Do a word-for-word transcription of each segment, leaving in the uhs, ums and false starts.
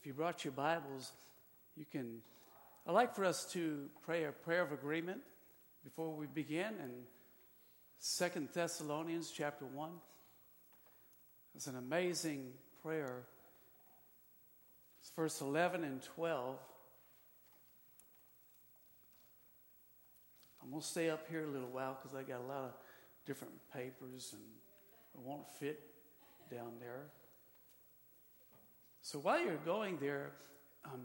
you brought your Bibles, you can, I'd like for us to pray a prayer of agreement before we begin in Second Thessalonians chapter one. It's an amazing prayer. It's verse eleven and twelve. I'm going to stay up here a little while because I got a lot of different papers and it won't fit down there. So while you're going there, um,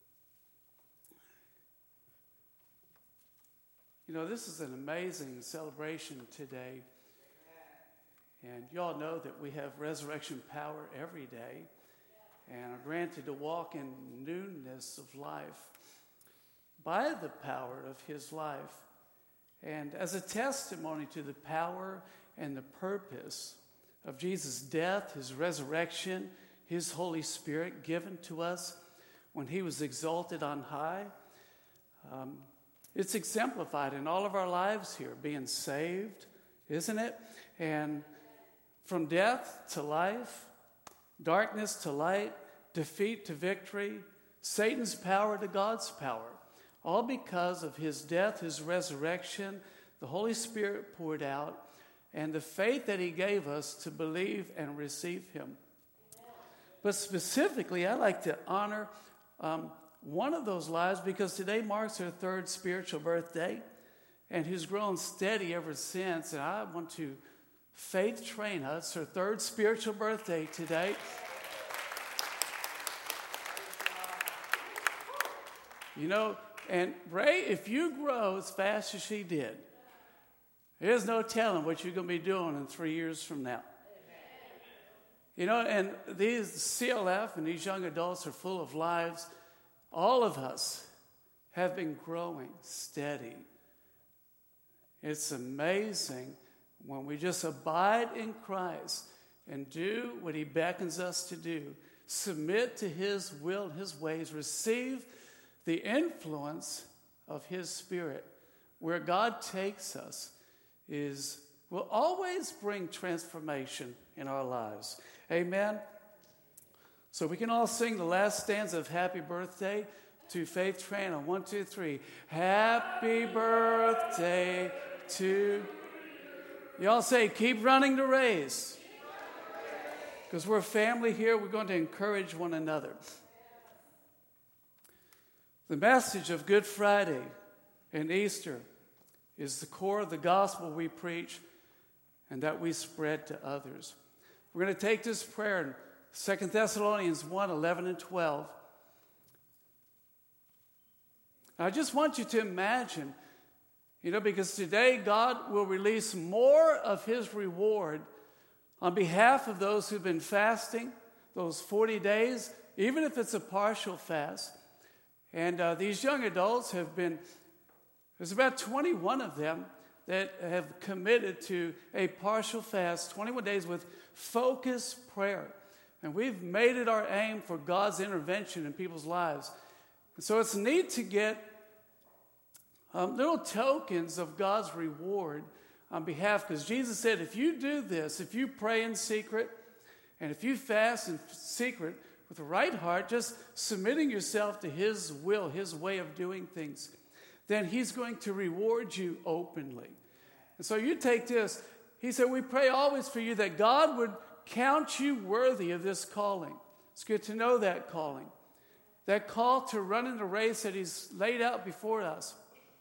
you know, this is an amazing celebration today. And you all know that we have resurrection power every day and are granted to walk in newness of life by the power of his life. And as a testimony to the power and the purpose of Jesus' death, his resurrection, his Holy Spirit given to us when he was exalted on high, um, it's exemplified in all of our lives here, being saved, isn't it? And from death to life, darkness to light, defeat to victory, Satan's power to God's power. All because of his death, his resurrection, the Holy Spirit poured out, and the faith that he gave us to believe and receive him. But specifically, I like to honor um, one of those lives because today marks her third spiritual birthday, and who's grown steady ever since. And I want to faith train us, her third spiritual birthday today. You know, and Ray, if you grow as fast as she did, there's no telling what you're going to be doing in three years from now. You know, and these C L F and these young adults are full of lives. All of us have been growing steady. It's amazing when we just abide in Christ and do what he beckons us to do. Submit to his will and his ways. Receive the influence of his Spirit. Where God takes us is will always bring transformation in our lives. Amen? So we can all sing the last stanza of Happy Birthday to Faith Train on one, two, three. Happy birthday to... Y'all say, keep running the race. Because we're a family here, we're going to encourage one another. The message of Good Friday and Easter is the core of the gospel we preach and that we spread to others. We're going to take this prayer in Second Thessalonians one, eleven and twelve. I just want you to imagine, you know, because today God will release more of his reward on behalf of those who've been fasting, those forty days, even if it's a partial fast. And uh, these young adults have been, there's about twenty-one of them that have committed to a partial fast, twenty-one days with focused prayer. And we've made it our aim for God's intervention in people's lives. And so it's neat to get um, little tokens of God's reward on behalf, because Jesus said, if you do this, if you pray in secret, and if you fast in secret with the right heart, just submitting yourself to his will, his way of doing things, then he's going to reward you openly. And so you take this. He said, we pray always for you that God would count you worthy of this calling. It's good to know that calling. That call to run in the race that he's laid out before us.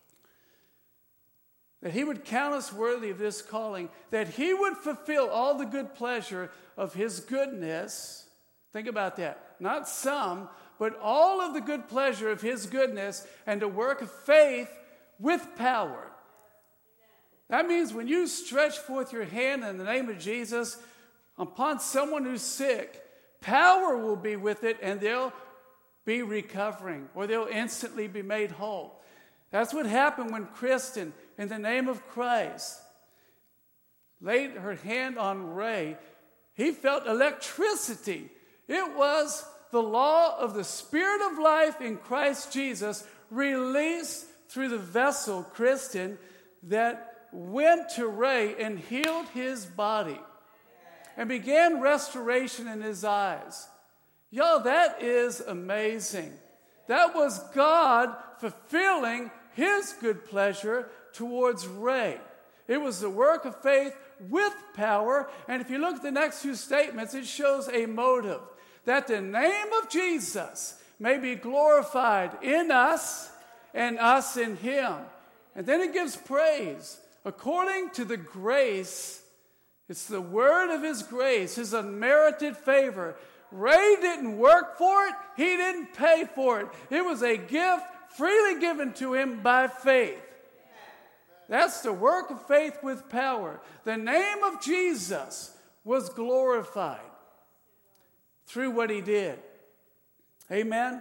That he would count us worthy of this calling. That he would fulfill all the good pleasure of his goodness. Think about that. Not some, but all of the good pleasure of his goodness and the work of faith with power. That means when you stretch forth your hand in the name of Jesus upon someone who's sick, power will be with it and they'll be recovering or they'll instantly be made whole. That's what happened when Kristen, in the name of Christ, laid her hand on Ray. He felt electricity. It was the law of the Spirit of life in Christ Jesus released through the vessel, Kristen, that went to Ray and healed his body and began restoration in his eyes. Y'all, that is amazing. That was God fulfilling his good pleasure towards Ray. It was the work of faith with power. And if you look at the next few statements, it shows a motive. That the name of Jesus may be glorified in us and us in him. And then it gives praise. According to the grace, it's the word of his grace, his unmerited favor. Ray didn't work for it. He didn't pay for it. It was a gift freely given to him by faith. That's the work of faith with power. The name of Jesus was glorified through what he did. Amen?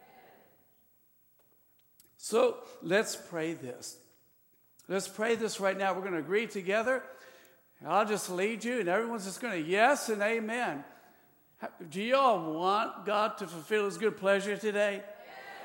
So let's pray this. Let's pray this right now. We're going to agree together. I'll just lead you, and everyone's just going to yes and amen. Do you all want God to fulfill his good pleasure today? Yes.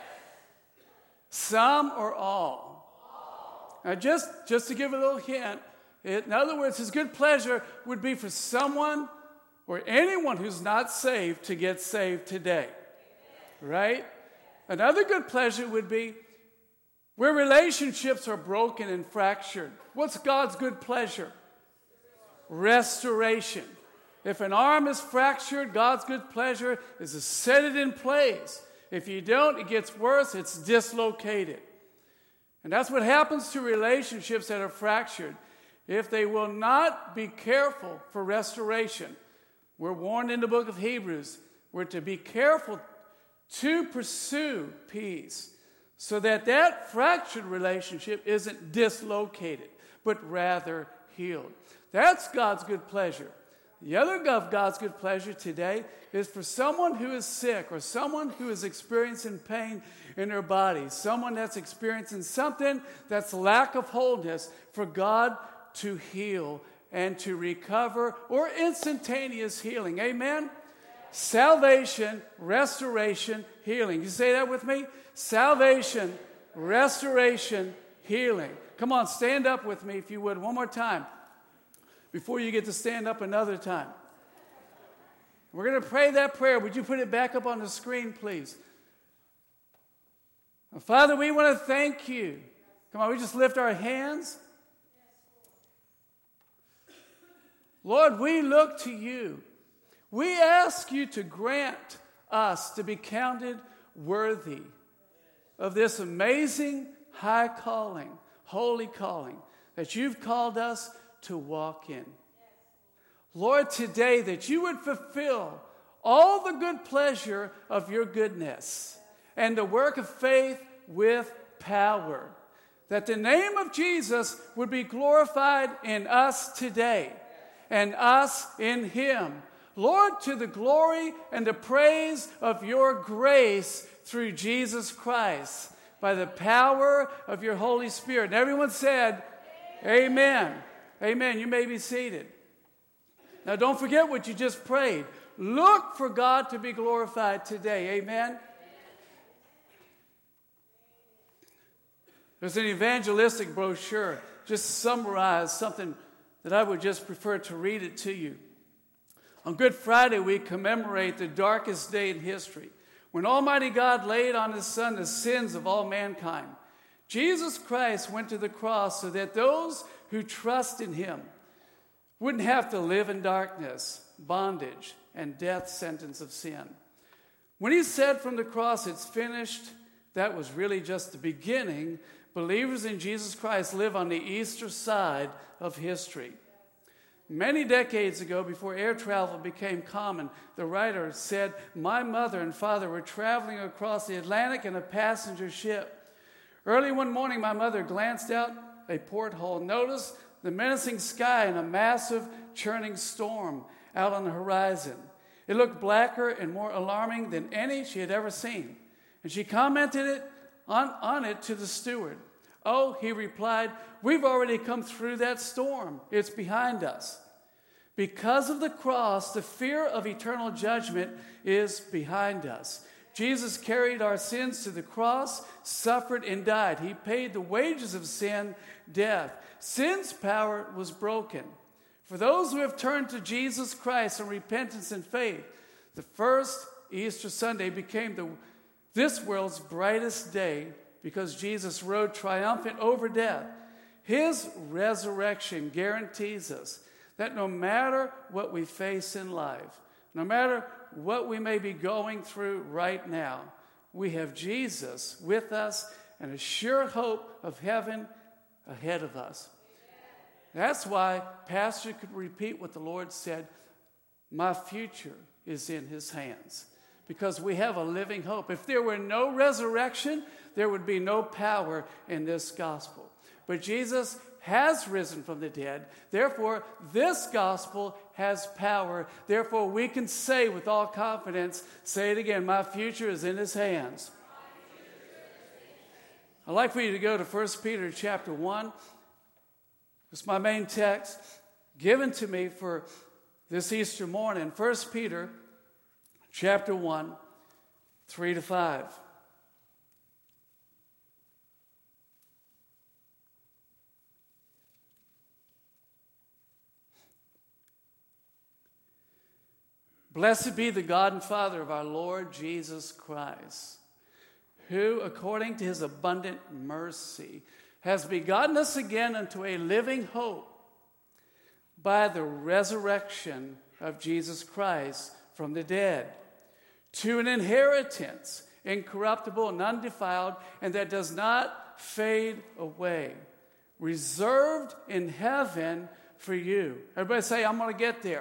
Some or all? All. Now, just, just to give a little hint, it, in other words, his good pleasure would be for someone or anyone who's not saved to get saved today. Right? Another good pleasure would be where relationships are broken and fractured. What's God's good pleasure? Restoration. If an arm is fractured, God's good pleasure is to set it in place. If you don't, it gets worse. It's dislocated. And that's what happens to relationships that are fractured. If they will not be careful for restoration, we're warned in the book of Hebrews, we're to be careful to pursue peace so that that fractured relationship isn't dislocated, but rather healed. That's God's good pleasure. The other of God's good pleasure today is for someone who is sick or someone who is experiencing pain in their body, someone that's experiencing something that's lack of wholeness, for God to heal and to recover, or instantaneous healing. Amen? Salvation, restoration, healing. You say that with me? Salvation, restoration, healing. Come on, stand up with me if you would one more time before you get to stand up another time. We're going to pray that prayer. Would you put it back up on the screen, please? Father, we want to thank you. Come on, we just lift our hands. Lord, we look to you. We ask you to grant us to be counted worthy of this amazing high calling, holy calling that you've called us to walk in. Lord, today that you would fulfill all the good pleasure of your goodness and the work of faith with power. That the name of Jesus would be glorified in us today and us in him. Lord, to the glory and the praise of your grace through Jesus Christ by the power of your Holy Spirit. And everyone said, amen. Amen. You may be seated. Now, don't forget what you just prayed. Look for God to be glorified today. Amen. There's an evangelistic brochure. Just summarize something that I would just prefer to read it to you. On Good Friday, we commemorate the darkest day in history, when Almighty God laid on his Son the sins of all mankind. Jesus Christ went to the cross so that those who trust in him wouldn't have to live in darkness, bondage, and death sentence of sin. When he said from the cross, it's finished, that was really just the beginning. Believers in Jesus Christ live on the Easter side of history. Many decades ago, before air travel became common, the writer said, my mother and father were traveling across the Atlantic in a passenger ship. Early one morning, my mother glanced out a porthole, noticed the menacing sky and a massive churning storm out on the horizon. It looked blacker and more alarming than any she had ever seen. And she commented it on, on it to the steward. Oh, he replied, we've already come through that storm. It's behind us. Because of the cross, the fear of eternal judgment is behind us. Jesus carried our sins to the cross, suffered and died. He paid the wages of sin, death. Sin's power was broken. For those who have turned to Jesus Christ in repentance and faith, the first Easter Sunday became the, this world's brightest day because Jesus rode triumphant over death. His resurrection guarantees us that no matter what we face in life, no matter what we may be going through right now, we have Jesus with us and a sure hope of heaven ahead of us. That's why Pastor could repeat what the Lord said, my future is in his hands, because we have a living hope. If there were no resurrection, there would be no power in this gospel. But Jesus has risen from the dead. Therefore, this gospel has power. Therefore, we can say with all confidence, say it again, my future is in his hands. I'd like for you to go to First Peter chapter one. It's my main text given to me for this Easter morning. First Peter chapter one, three to five. Blessed be the God and Father of our Lord Jesus Christ, who, according to his abundant mercy, has begotten us again unto a living hope by the resurrection of Jesus Christ from the dead, to an inheritance incorruptible and undefiled, and that does not fade away, reserved in heaven for you. Everybody say, I'm going to get there.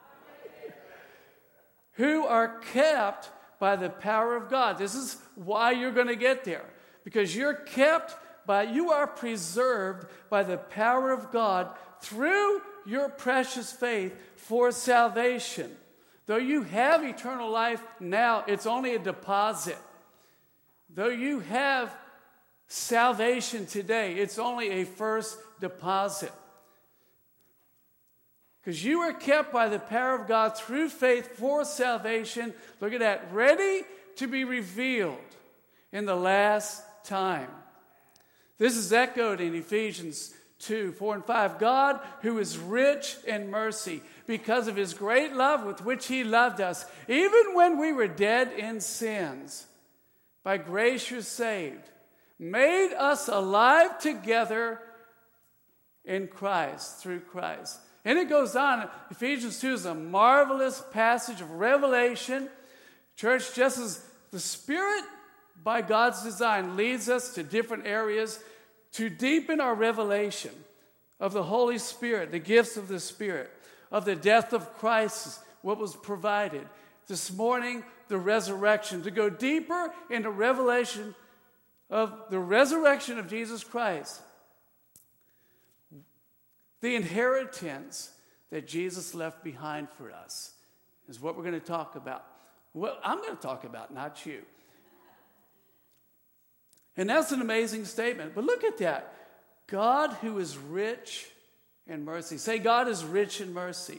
Who are kept by the power of God. This is why you're going to get there. Because you're kept by, you are preserved by the power of God through your precious faith for salvation. Though you have eternal life now, it's only a deposit. Though you have salvation today, it's only a first deposit. Because you are kept by the power of God through faith for salvation. Look at that. Ready to be revealed in the last time. This is echoed in Ephesians two, four, and five. God, who is rich in mercy, because of his great love with which he loved us, even when we were dead in sins, by grace you're saved, made us alive together in Christ, through Christ. And it goes on. Ephesians two is a marvelous passage of revelation. Church, just as the Spirit, by God's design, leads us to different areas to deepen our revelation of the Holy Spirit, the gifts of the Spirit, of the death of Christ, what was provided. This morning, the resurrection, to go deeper into revelation of the resurrection of Jesus Christ. The inheritance that Jesus left behind for us is what we're going to talk about. Well, I'm going to talk about, not you. And that's an amazing statement. But look at that. God who is rich in mercy. Say, God is rich in mercy.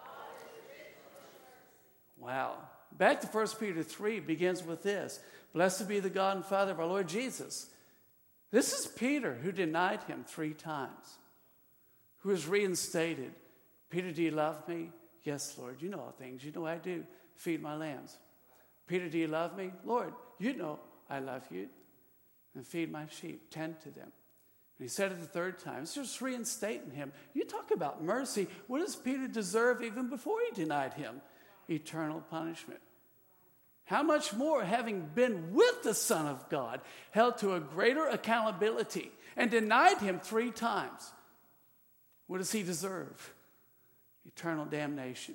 Wow. Back to First Peter three begins with this. Blessed be the God and Father of our Lord Jesus. This is Peter who denied him three times. Who is reinstated. Peter, do you love me? Yes, Lord, you know all things. You know I do. Feed my lambs. Peter, do you love me? Lord, you know I love you. And feed my sheep. Tend to them. And he said it the third time. It's just reinstating him. You talk about mercy. What does Peter deserve even before he denied him? Eternal punishment. How much more, having been with the Son of God, held to a greater accountability and denied him three times? What does he deserve? Eternal damnation.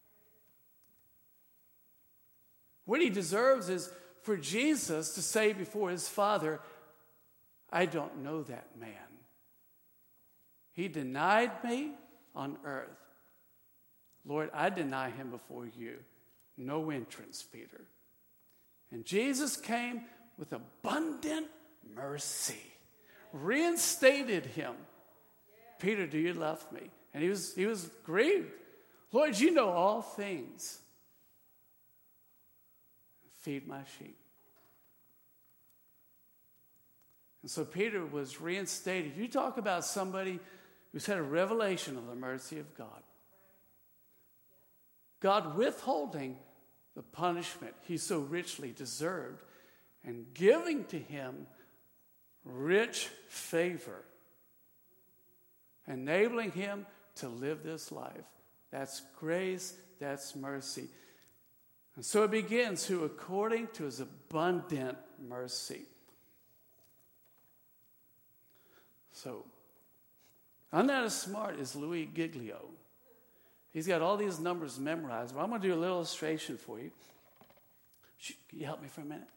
What he deserves is for Jesus to say before his Father, I don't know that man. He denied me on earth. Lord, I deny him before you. No entrance, Peter. And Jesus came with abundant mercy, reinstated him. Peter, do you love me? And he was, he was grieved. Lord, you know all things. Feed my sheep. And so Peter was reinstated. You talk about somebody who's had a revelation of the mercy of God. God withholding the punishment he so richly deserved and giving to him rich favor, enabling him to live this life. That's grace, that's mercy. And so it begins, who according to his abundant mercy. So, I'm not as smart as Louis Giglio. He's got all these numbers memorized, but I'm going to do a little illustration for you. Can you help me for a minute?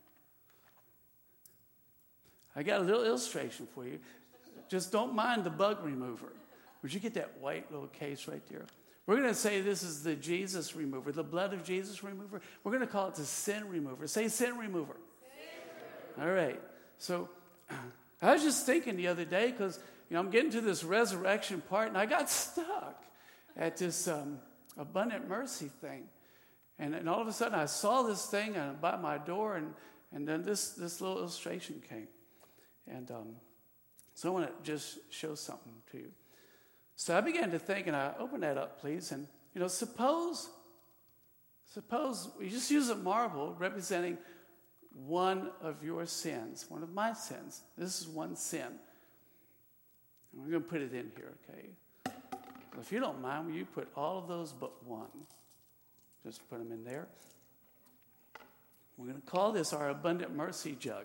I got a little illustration for you. Just don't mind the bug remover. Would you get that white little case right there? We're going to say this is the Jesus remover, the blood of Jesus remover. We're going to call it the sin remover. Say sin remover. Sin remover. All right. So I was just thinking the other day because, you know, I'm getting to this resurrection part, and I got stuck at this um, abundant mercy thing. And, and all of a sudden I saw this thing uh, by my door, and, and then this, this little illustration came. And um, so I want to just show something to you. So I began to think, and I open that up, please. And, you know, suppose, suppose we just use a marble representing one of your sins, one of my sins. This is one sin. And we're going to put it in here, okay? Well, if you don't mind, will you put all of those but one? Just put them in there. We're going to call this our abundant mercy jug.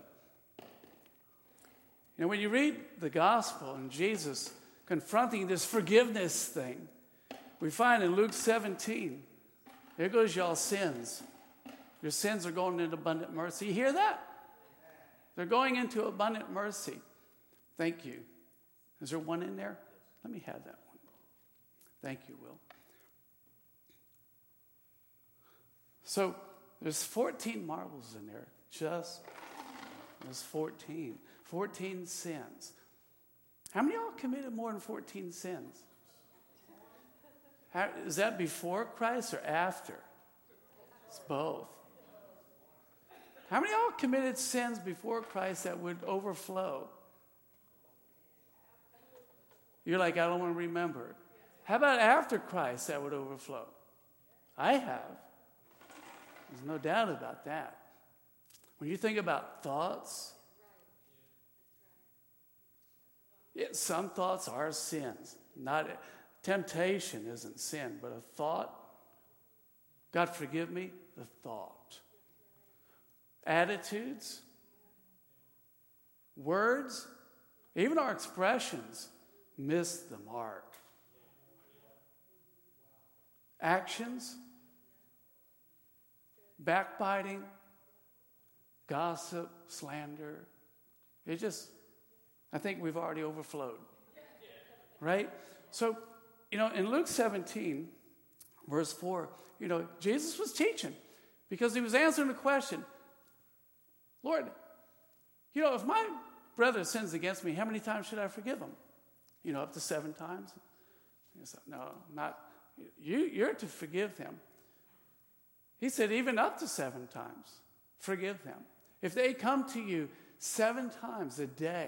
You know, when you read the gospel and Jesus confronting this forgiveness thing, we find in Luke seventeen, there goes y'all's sins. Your sins are going into abundant mercy. You hear that? They're going into abundant mercy. Thank you. Is there one in there? Let me have that one. Thank you, Will. So there's fourteen marbles in there. Just there's fourteen. fourteen sins. How many of y'all committed more than fourteen sins? How, is that before Christ or after? It's both. How many of y'all committed sins before Christ that would overflow? You're like, I don't want to remember. How about after Christ that would overflow? I have. There's no doubt about that. When you think about thoughts, yeah, some thoughts are sins. Not temptation isn't sin, but a thought. God forgive me, the thought. Attitudes, words, even our expressions miss the mark. Actions, backbiting, gossip, slander. It just, I think we've already overflowed. Right? So, you know, in Luke seventeen, verse four, you know, Jesus was teaching because he was answering the question, Lord, you know, if my brother sins against me, how many times should I forgive him? You know, up to seven times? He said, no, not, you, you're to forgive him. He said, even up to seven times, forgive them. If they come to you seven times a day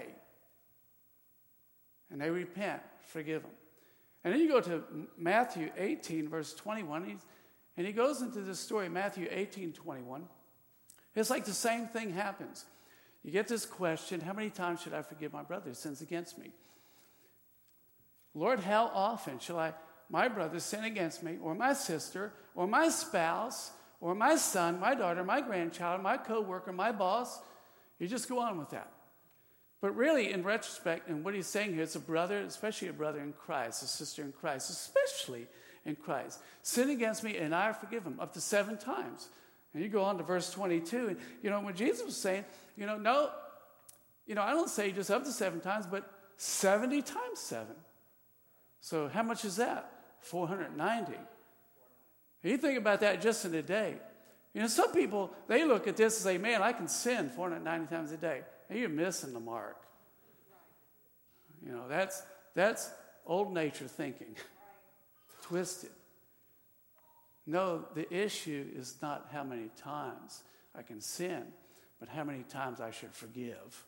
and they repent, forgive them. And then you go to Matthew eighteen, verse twenty-one, he's, and he goes into this story, Matthew eighteen, twenty-one. It's like the same thing happens. You get this question, how many times should I forgive my brother who sins against me? Lord, how often shall I, my brother sin against me, or my sister, or my spouse, or my son, my daughter, my grandchild, my coworker, my boss? You just go on with that. But really, in retrospect, and what he's saying here, it's a brother, especially a brother in Christ, a sister in Christ, especially in Christ. Sin against me, and I forgive him up to seven times. And you go on to verse twenty-two, and, you know, when Jesus was saying, you know, no, you know, I don't say just up to seven times, but seventy times seven. So how much is that? four hundred ninety. You think about that just in a day. You know, some people, they look at this and say, man, I can sin four hundred ninety times a day. And you're missing the mark. You know, that's that's old nature thinking. Twisted. No, the issue is not how many times I can sin, but how many times I should forgive.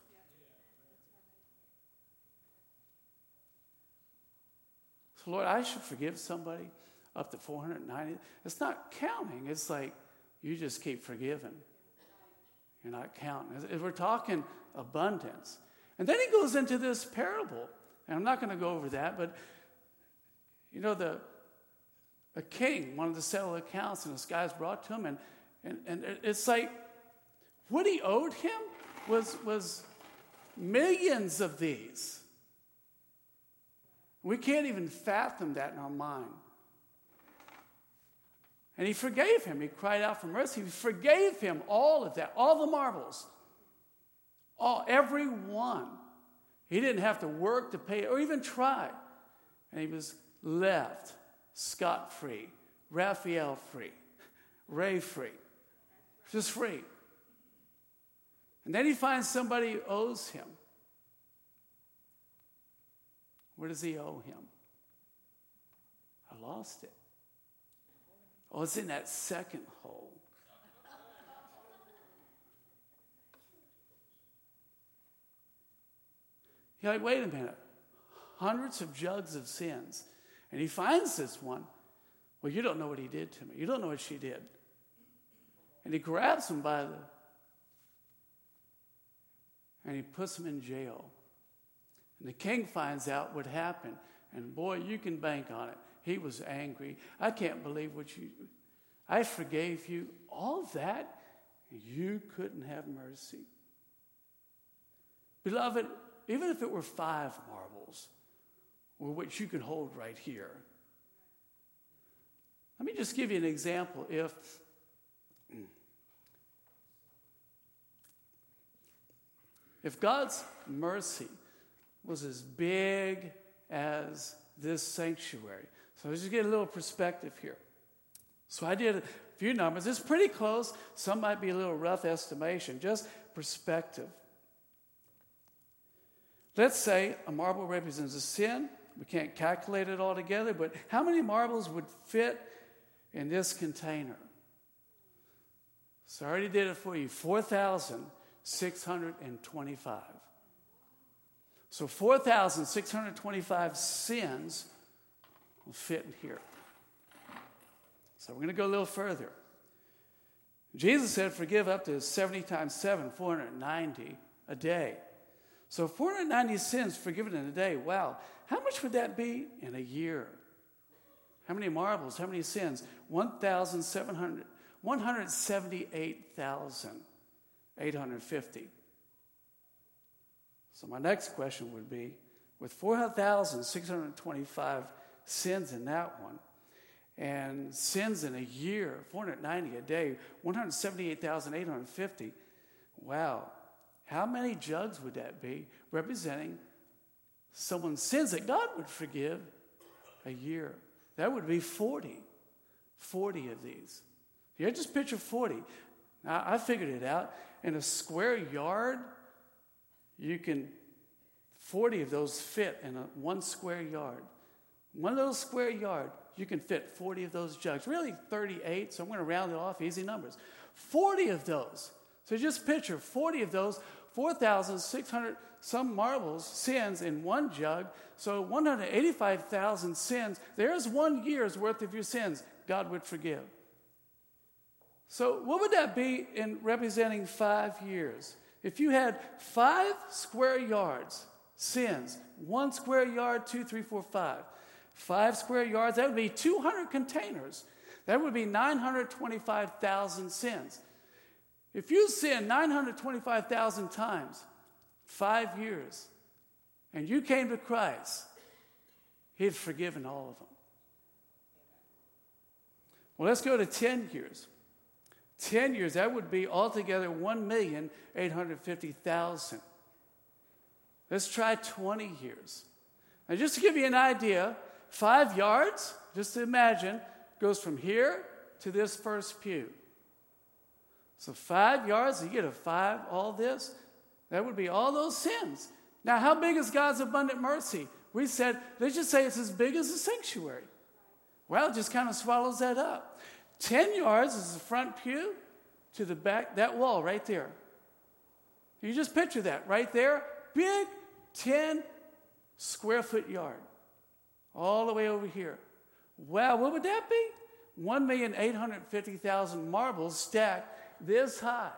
So, Lord, I should forgive somebody up to four hundred ninety. It's not counting. It's like, you just keep forgiving. You're not counting. As we're talking abundance. And then he goes into this parable. And I'm not going to go over that, but, you know, the a king wanted to settle accounts, and this guy's brought to him, and, and, and it's like what he owed him was, was millions of these. We can't even fathom that in our mind. And he forgave him. He cried out for mercy. He forgave him all of that, all the marbles, all, every one. He didn't have to work to pay or even try. And he was left scot-free, Raphael-free, Ray-free, just free. And then he finds somebody who owes him. Where does he owe him? I lost it. Oh, it's in that second hole. You're like, wait a minute. Hundreds of jugs of sins. And he finds this one. Well, you don't know what he did to me. You don't know what she did. And he grabs him by the... and he puts him in jail. And the king finds out what happened. And boy, you can bank on it. He was angry. I can't believe what you... I forgave you. All that, you couldn't have mercy. Beloved, even if it were five marbles, or which you could hold right here. Let me just give you an example. If if God's mercy was as big as this sanctuary, so let's just get a little perspective here. So I did a few numbers. It's pretty close. Some might be a little rough estimation, just perspective. Let's say a marble represents a sin. We can't calculate it all together, but how many marbles would fit in this container? So I already did it for you. four thousand six hundred twenty-five. So four thousand six hundred twenty-five sins will fit in here. So we're going to go a little further. Jesus said, forgive up to seventy times seven, four hundred ninety a day. So four hundred ninety sins forgiven in a day. Wow. How much would that be in a year? How many marbles? How many sins? one thousand seven hundred, one hundred seventy-eight thousand eight hundred fifty. So my next question would be, with four thousand six hundred twenty-five sins in that one, and sins in a year, four hundred ninety a day, one hundred seventy-eight thousand eight hundred fifty, wow. How many jugs would that be representing someone's sins that God would forgive a year? That would be forty. forty of these. Yeah, just picture forty. Now, I figured it out. In a square yard, you can, forty of those fit in a one square yard. One little square yard, you can fit forty of those jugs. Really thirty-eight, so I'm going to round it off, easy numbers. forty of those. So just picture forty of those, four thousand six hundred some marbles, sins in one jug. So one hundred eighty-five thousand sins. There's one year's worth of your sins God would forgive. So what would that be in representing five years? If you had five square yards, sins, one square yard, two, three, four, five. Five square yards, that would be two hundred containers. That would be nine hundred twenty-five thousand sins. If you sin nine hundred twenty-five thousand times, five years, and you came to Christ, He'd forgiven all of them. Well, let's go to ten years. ten years, that would be altogether one million eight hundred fifty thousand. Let's try twenty years. Now, just to give you an idea, five yards, just to imagine, goes from here to this first pew. So five yards, you get a five, all this, that would be all those sins. Now, how big is God's abundant mercy? We said, let's just say it's as big as the sanctuary. Well, it just kind of swallows that up. Ten yards is the front pew to the back, that wall right there. You just picture that right there, big ten square foot yard, all the way over here. Wow, what would that be? one million eight hundred fifty thousand marbles stacked this high.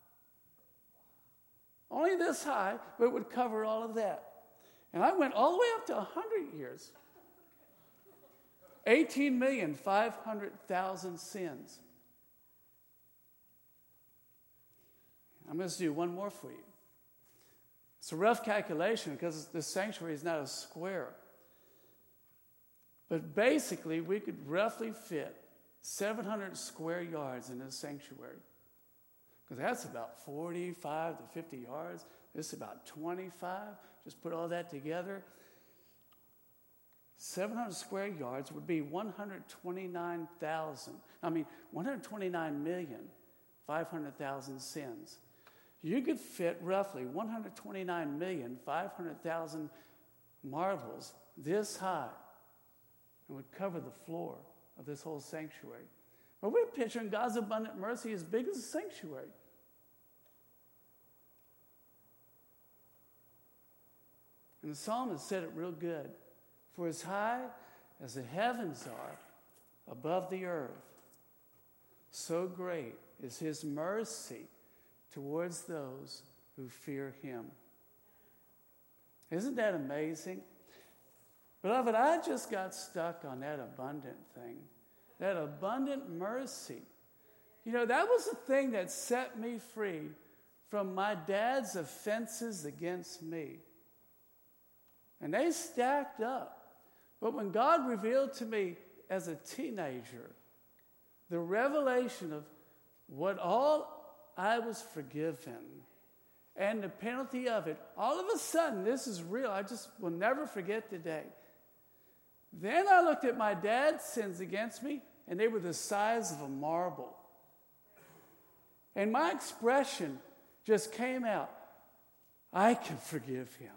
Only this high, but it would cover all of that. And I went all the way up to one hundred years. eighteen million five hundred thousand sins. I'm going to do one more for you. It's a rough calculation because the sanctuary is not a square. But basically, we could roughly fit seven hundred square yards in this sanctuary. Because that's about forty-five to fifty yards. This is about twenty-five. Just put all that together. seven hundred square yards would be one hundred twenty-nine thousand. I mean, one hundred twenty-nine million five hundred thousand sins. You could fit roughly one hundred twenty-nine million five hundred thousand marbles this high and would cover the floor of this whole sanctuary. But we're picturing God's abundant mercy as big as a sanctuary. And the psalmist said it real good. For as high as the heavens are above the earth, so great is his mercy towards those who fear him. Isn't that amazing? Beloved, I just got stuck on that abundant thing. That abundant mercy. You know, that was the thing that set me free from my dad's offenses against me. And they stacked up. But when God revealed to me as a teenager the revelation of what all I was forgiven and the penalty of it, all of a sudden, this is real. I just will never forget the day. Then I looked at my dad's sins against me, and they were the size of a marble. And my expression just came out. I can forgive him.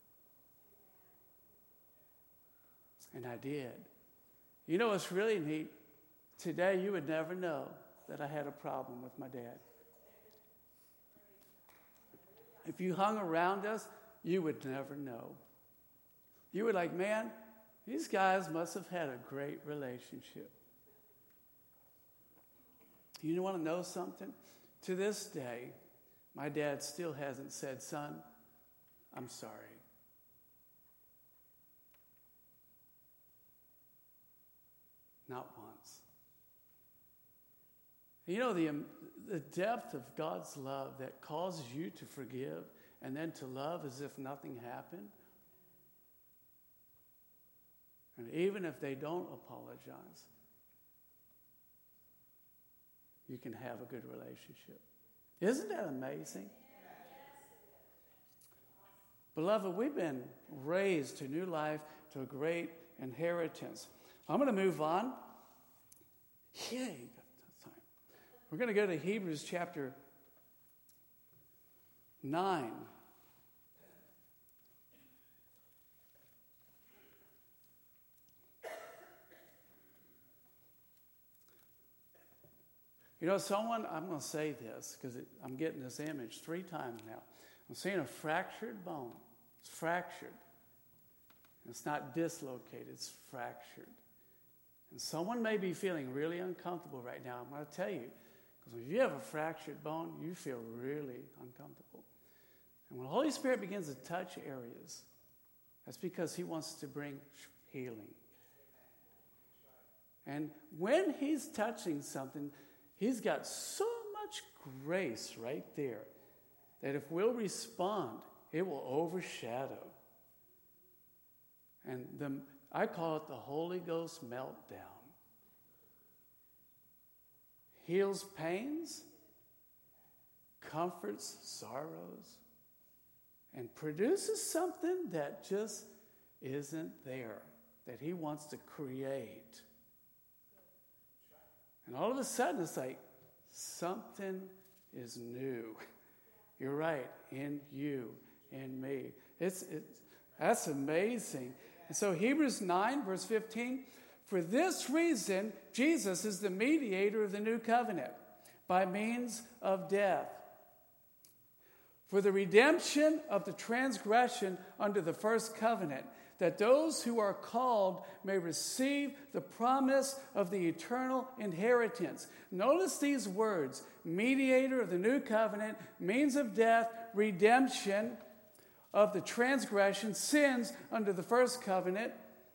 And I did. You know what's really neat? Today you would never know that I had a problem with my dad. If you hung around us, you would never know. You were like, man, these guys must have had a great relationship. You want to know something? To this day, my dad still hasn't said, son, I'm sorry. Not once. You know, the, um, the depth of God's love that causes you to forgive and then to love as if nothing happened. And even if they don't apologize, you can have a good relationship. Isn't that amazing? Beloved, we've been raised to new life, to a great inheritance. I'm going to move on. Yay. We're going to go to Hebrews chapter nine. You know, someone, I'm going to say this because I'm getting this image three times now. I'm seeing a fractured bone. It's fractured. It's not dislocated, it's fractured. And someone may be feeling really uncomfortable right now. I'm going to tell you, because when you have a fractured bone, you feel really uncomfortable. And when the Holy Spirit begins to touch areas, that's because he wants to bring healing. And when he's touching something, he's got so much grace right there that if we'll respond, it will overshadow. And the, I call it the Holy Ghost meltdown. Heals pains, comforts sorrows, and produces something that just isn't there, that he wants to create. And all of a sudden, it's like something is new. You're right, in you, in me. It's, it's that's amazing. And so Hebrews nine, verse fifteen, for this reason, Jesus is the mediator of the new covenant by means of death. For the redemption of the transgression under the first covenant, that those who are called may receive the promise of the eternal inheritance. Notice these words: mediator of the new covenant, means of death, redemption of the transgression, sins under the first covenant.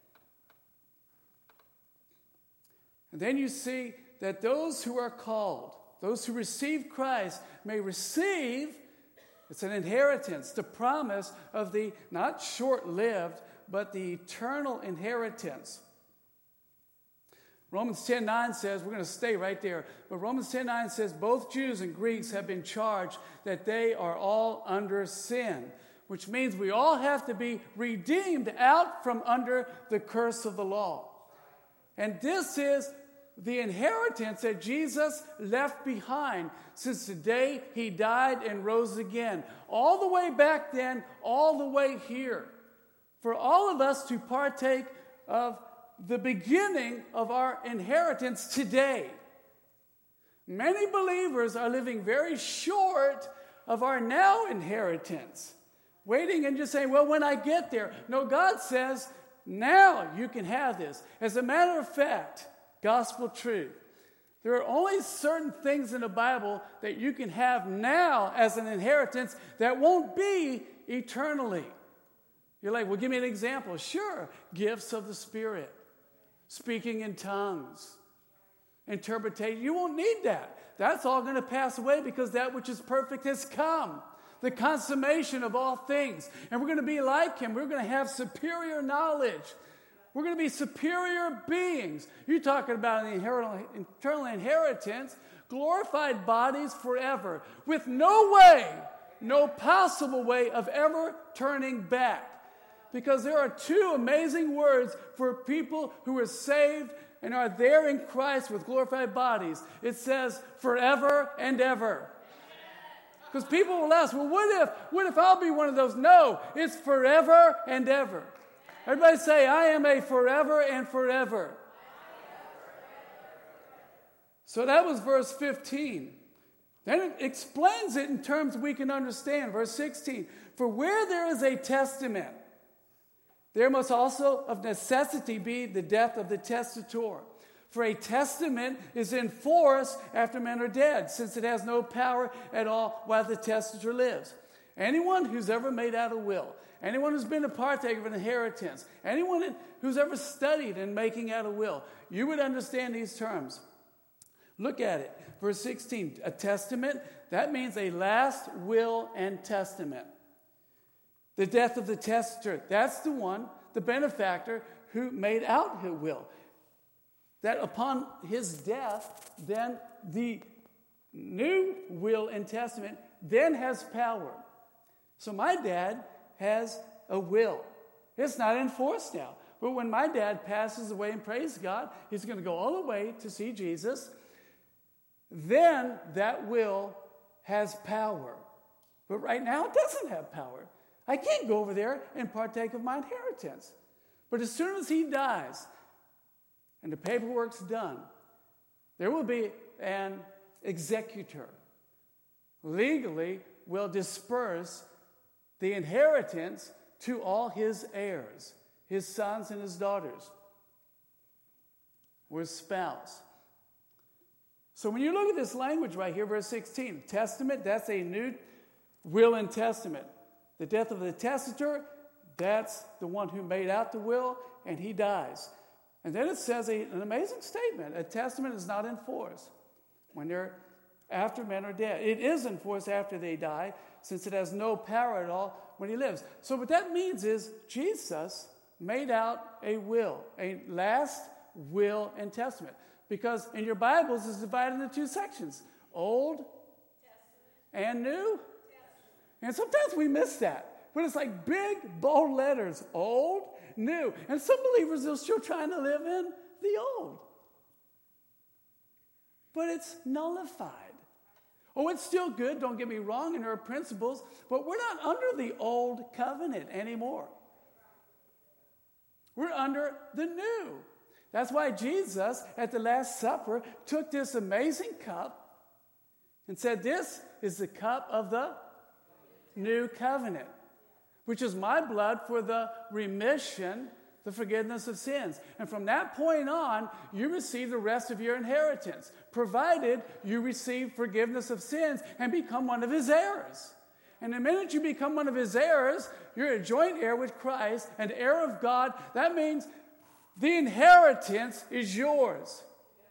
And then you see that those who are called, those who receive Christ, may receive, it's an inheritance, the promise of the not short-lived, but the eternal inheritance. Romans ten nine says, we're going to stay right there, but Romans ten nine says, both Jews and Greeks have been charged that they are all under sin, which means we all have to be redeemed out from under the curse of the law. And this is the inheritance that Jesus left behind since the day he died and rose again. All the way back then, all the way here. For all of us to partake of the beginning of our inheritance today. Many believers are living very short of our now inheritance. Waiting and just saying, well, when I get there. No, God says, now you can have this. As a matter of fact, gospel truth. There are only certain things in the Bible that you can have now as an inheritance that won't be eternally. You're like, well, give me an example. Sure, gifts of the Spirit, speaking in tongues, interpretation. You won't need that. That's all going to pass away because that which is perfect has come. The consummation of all things. And we're going to be like him. We're going to have superior knowledge. We're going to be superior beings. You're talking about an eternal inheritance, glorified bodies forever, with no way, no possible way of ever turning back. Because there are two amazing words for people who are saved and are there in Christ with glorified bodies. It says forever and ever. Because people will ask, well, what if, what if I'll be one of those? No, it's forever and ever. Everybody say, I am a forever and forever. So that was verse fifteen. Then it explains it in terms we can understand. Verse sixteen, for where there is a testament, there must also of necessity be the death of the testator. For a testament is in force after men are dead, since it has no power at all while the testator lives. Anyone who's ever made out a will, anyone who's been a partaker of an inheritance, anyone who's ever studied in making out a will, you would understand these terms. Look at it. Verse sixteen, a testament, that means a last will and testament. The death of the testator, that's the one, the benefactor, who made out his will. That upon his death, then the new will and testament then has power. So my dad has a will. It's not in force now. But when my dad passes away, and praise God, he's going to go all the way to see Jesus, then that will has power. But right now it doesn't have power. I can't go over there and partake of my inheritance. But as soon as he dies, and the paperwork's done, there will be an executor. Legally will disperse the inheritance to all his heirs, his sons and his daughters, or his spouse. So when you look at this language right here, verse sixteen, testament, that's a new will and testament. The death of the testator, that's the one who made out the will, and he dies. And then it says a, an amazing statement. A testament is not in force when they're after men are dead. It is in force after they die, since it has no power at all when he lives. So what that means is Jesus made out a will, a last will and testament. Because in your Bibles, it's divided into two sections, Old Testament and New. Testament. And sometimes we miss that. But it's like big, bold letters, Old, New. And some believers are still trying to live in the old. But it's nullified. Oh, it's still good, don't get me wrong, and there are principles, but we're not under the old covenant anymore. We're under the new. That's why Jesus, at the Last Supper, took this amazing cup and said, this is the cup of the new covenant, which is my blood for the remission, the forgiveness of sins. And from that point on, you receive the rest of your inheritance, provided you receive forgiveness of sins and become one of his heirs. And the minute you become one of his heirs, you're a joint heir with Christ, an heir of God. That means the inheritance is yours.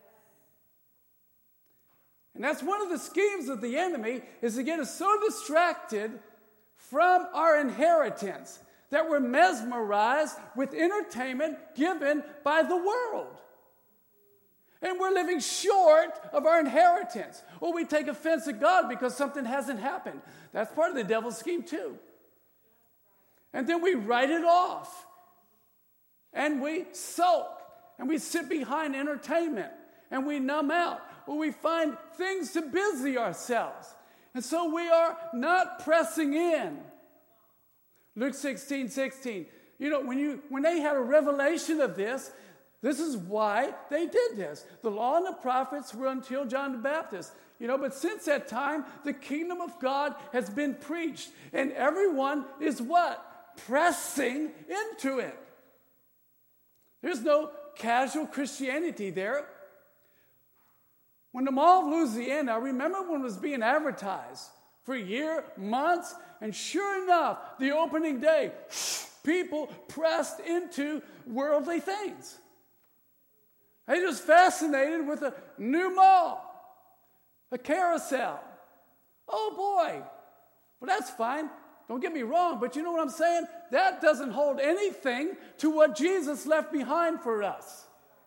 And that's one of the schemes of the enemy, is to get us so distracted from our inheritance that we're mesmerized with entertainment given by the world. And we're living short of our inheritance. Or we take offense at God because something hasn't happened. That's part of the devil's scheme too. And then we write it off. And we sulk. And we sit behind entertainment. And we numb out. Or we find things to busy ourselves. And so we are not pressing in. Luke sixteen sixteen. You know, when you when they had a revelation of this, this is why they did this. The law and the prophets were until John the Baptist. You know, but since that time, the kingdom of God has been preached. And everyone is what? Pressing into it. There's no casual Christianity there. When the Mall of Louisiana, I remember when it was being advertised for a year, months, and sure enough, the opening day, people pressed into worldly things. They just fascinated with a new mall, a carousel. Oh boy, well that's fine. Don't get me wrong, but you know what I'm saying? That doesn't hold anything to what Jesus left behind for us.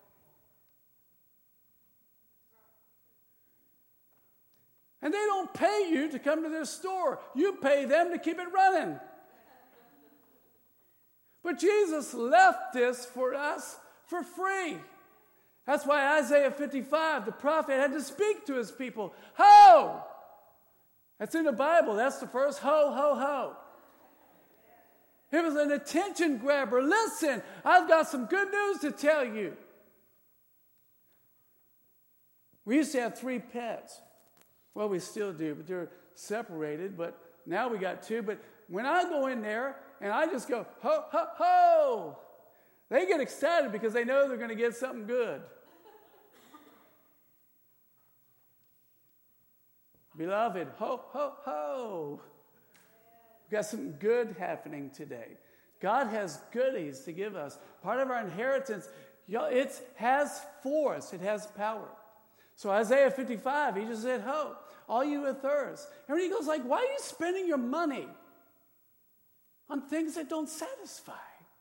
And they don't pay you to come to their store. You pay them to keep it running. But Jesus left this for us for free. That's why Isaiah fifty-five, the prophet, had to speak to his people. Ho! That's in the Bible. That's the first ho, ho, ho. It was an attention grabber. Listen, I've got some good news to tell you. We used to have three pets. Well, we still do, but they're separated. But now we got two. But when I go in there and I just go, ho, ho, ho, they get excited because they know they're going to get something good. Beloved, ho, ho, ho. We've got something good happening today. God has goodies to give us. Part of our inheritance, it has force. It has power. So Isaiah fifty-five, he just said, ho, all you with thirst. And he goes like, why are you spending your money on things that don't satisfy?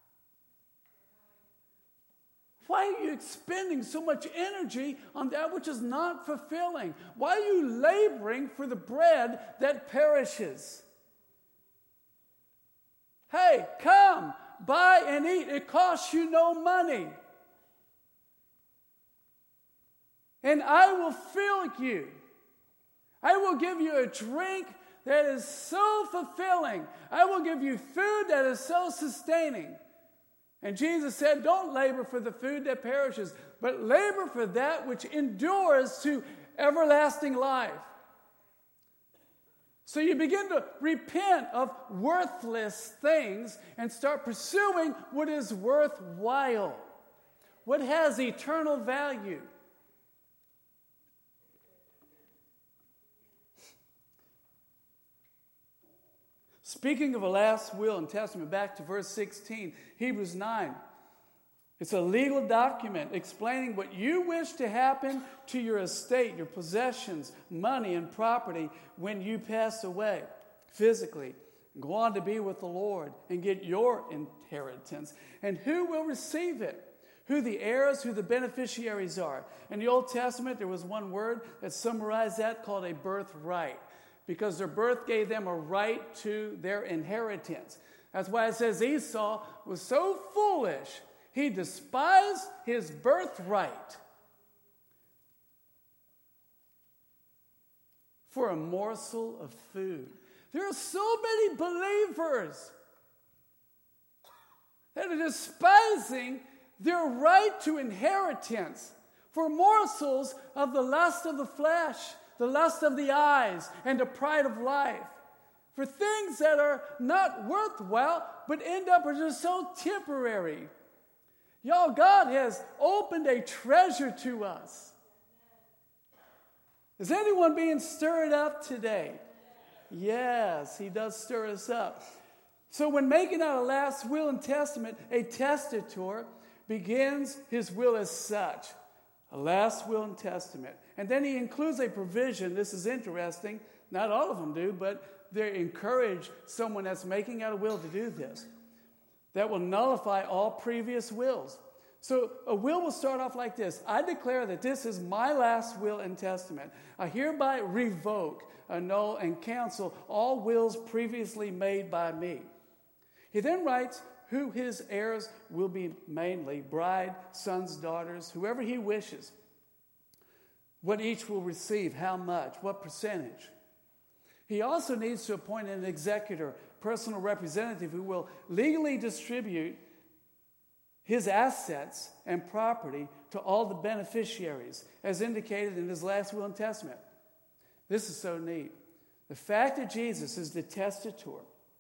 Why are you expending so much energy on that which is not fulfilling? Why are you laboring for the bread that perishes? Hey, come, buy and eat. It costs you no money. And I will fill you. I will give you a drink that is so fulfilling. I will give you food that is so sustaining. And Jesus said, don't labor for the food that perishes, but labor for that which endures to everlasting life. So you begin to repent of worthless things and start pursuing what is worthwhile, what has eternal value. Speaking of a last will and testament, back to verse sixteen, Hebrews nine. It's a legal document explaining what you wish to happen to your estate, your possessions, money, and property when you pass away physically. Go on to be with the Lord and get your inheritance. And who will receive it? Who the heirs, who the beneficiaries are. In the Old Testament, there was one word that summarized that called a birthright. Because their birth gave them a right to their inheritance. That's why it says Esau was so foolish, he despised his birthright for a morsel of food. There are so many believers that are despising their right to inheritance for morsels of the lust of the flesh, the lust of the eyes, and the pride of life. for things that are not worthwhile, but end up are just so temporary. Y'all, God has opened a treasure to us. Is anyone being stirred up today? Yes, he does stir us up. So when making out a last will and testament, a testator begins his will as such. A last will and testament. And then he includes a provision. This is interesting. Not all of them do, but they encourage someone that's making out a will to do this. That will nullify all previous wills. So a will will start off like this. I declare that this is my last will and testament. I hereby revoke, annul, and cancel all wills previously made by me. He then writes who his heirs will be, mainly bride, sons, daughters, whoever he wishes. What each will receive, how much, what percentage. He also needs to appoint an executor, personal representative who will legally distribute his assets and property to all the beneficiaries, as indicated in his last will and testament. This is so neat. The fact that Jesus is the testator,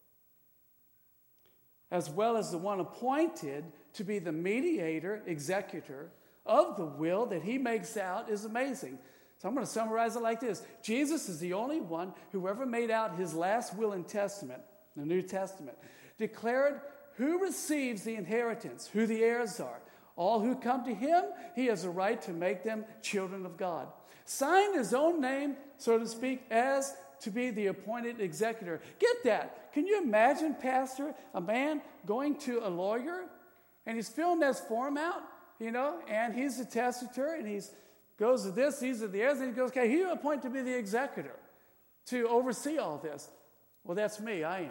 as well as the one appointed to be the mediator, executor of the will that he makes out, is amazing. So I'm going to summarize it like this. Jesus is the only one who ever made out his last will and testament, the New Testament, declared who receives the inheritance, who the heirs are. All who come to him, he has a right to make them children of God. Signed his own name, so to speak, as to be the appointed executor. Get that. Can you imagine, Pastor, a man going to a lawyer and he's filling this form out, you know, and he's the testator and he's goes to this, these are the heirs, and he goes, okay, he appointed to be the executor to oversee all this. Well, that's me. I am.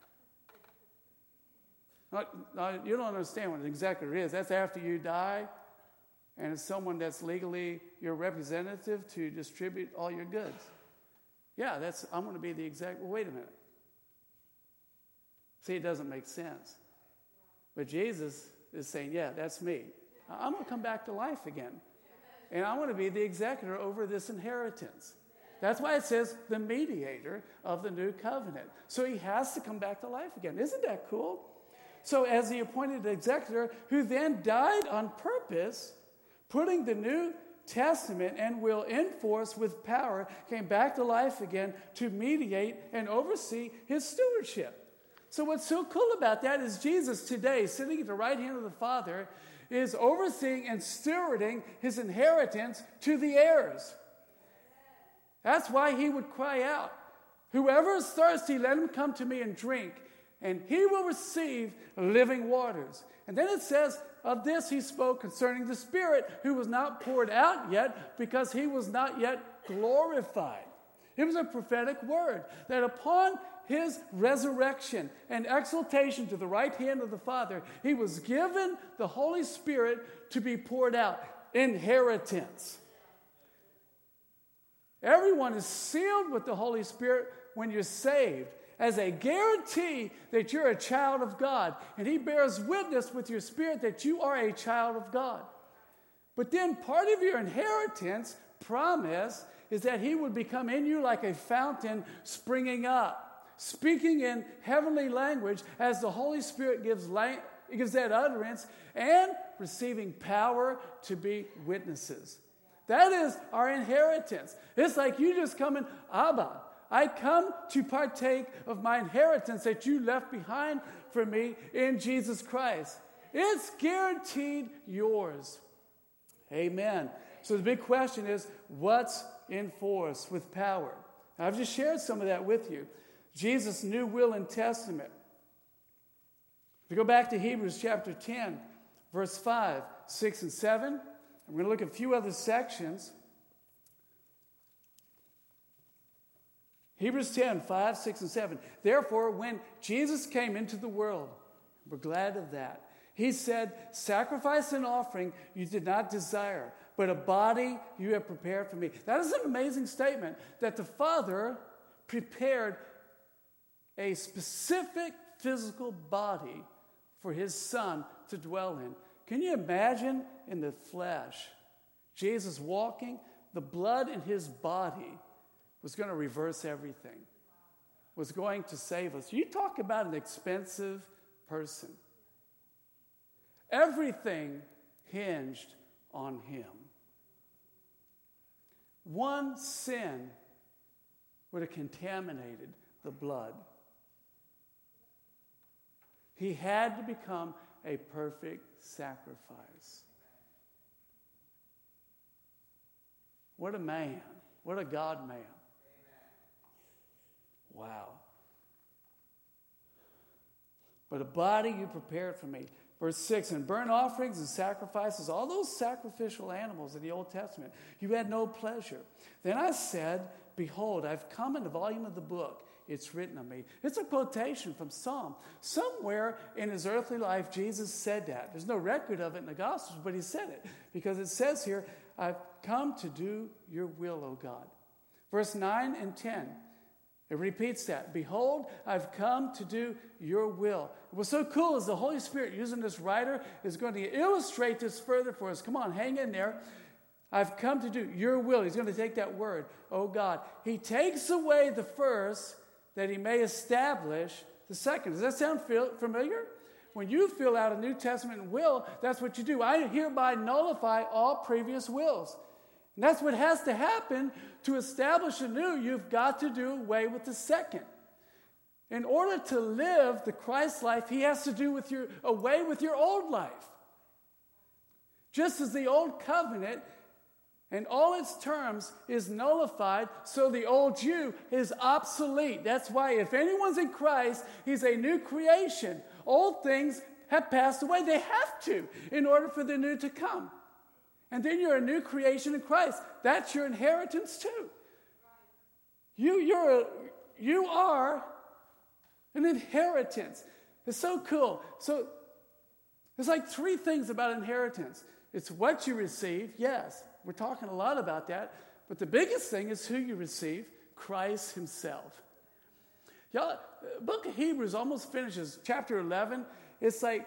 Now, now, you don't understand what an executor is. That's after you die, and it's someone that's legally your representative to distribute all your goods. Yeah, that's. I'm going to be the executor. Well, wait a minute. See, it doesn't make sense. But Jesus is saying, yeah, that's me. I'm going to come back to life again. And I want to be the executor over this inheritance. That's why it says the mediator of the new covenant. So he has to come back to life again. Isn't that cool? So as the appointed executor, who then died on purpose, putting the New Testament and will in force with power, came back to life again to mediate and oversee his stewardship. So what's so cool about that is Jesus today, sitting at the right hand of the Father, is overseeing and stewarding his inheritance to the heirs. That's why he would cry out, whoever is thirsty, let him come to me and drink, and he will receive living waters. And then it says, of this he spoke concerning the Spirit, who was not poured out yet, because he was not yet glorified. It was a prophetic word that upon his resurrection and exaltation to the right hand of the Father, he was given the Holy Spirit to be poured out. Inheritance. Everyone is sealed with the Holy Spirit when you're saved, as a guarantee that you're a child of God. And he bears witness with your spirit that you are a child of God. But then part of your inheritance promise is that he would become in you like a fountain springing up, speaking in heavenly language as the Holy Spirit gives, lang- gives that utterance, and receiving power to be witnesses. That is our inheritance. It's like you just come in, Abba, I come to partake of my inheritance that you left behind for me in Jesus Christ. It's guaranteed yours. Amen. So the big question is, what's in force with power? I've just shared some of that with you. Jesus' new will and testament. If you go back to Hebrews chapter ten, verse five, six, and seven, I'm going to look at a few other sections. Hebrews ten, five, six, and seven. Therefore, when Jesus came into the world, we're glad of that. He said, sacrifice and offering you did not desire, but a body you have prepared for me. That is an amazing statement, that the Father prepared a specific physical body for his Son to dwell in. Can you imagine in the flesh, Jesus walking, the blood in his body was going to reverse everything. was going to save us. You talk about an expensive person. Everything hinged on him. One sin would have contaminated the blood. He had to become a perfect sacrifice. What a man. What a God man. Wow. But a body you prepared for me. Verse six, and burnt offerings and sacrifices, all those sacrificial animals in the Old Testament, you had no pleasure. Then I said, behold, I've come in the volume of the book. It's written of me. It's a quotation from Psalm. Somewhere in his earthly life, Jesus said that. There's no record of it in the Gospels, but he said it. Because it says here, I've come to do your will, O God. Verse nine and ten. It repeats that. Behold, I've come to do your will. What's so cool is the Holy Spirit, using this writer, is going to illustrate this further for us. Come on, hang in there. I've come to do your will. He's going to take that word, oh God. He takes away the first that he may establish the second. Does that sound familiar? When you fill out a New Testament will, that's what you do. I hereby nullify all previous wills. And that's what has to happen to establish a new. You've got to do away with the second. In order to live the Christ life, he has to do with your, away with your old life. Just as the old covenant and all its terms is nullified, so the old you is obsolete. That's why if anyone's in Christ, he's a new creation. Old things have passed away. They have to in order for the new to come. And then you're a new creation in Christ. That's your inheritance too. You, you're a, you are an inheritance. It's so cool. So there's like three things about inheritance. It's what you receive, yes. We're talking a lot about that. But the biggest thing is who you receive, Christ himself. Y'all, the book of Hebrews almost finishes. Chapter eleven, it's like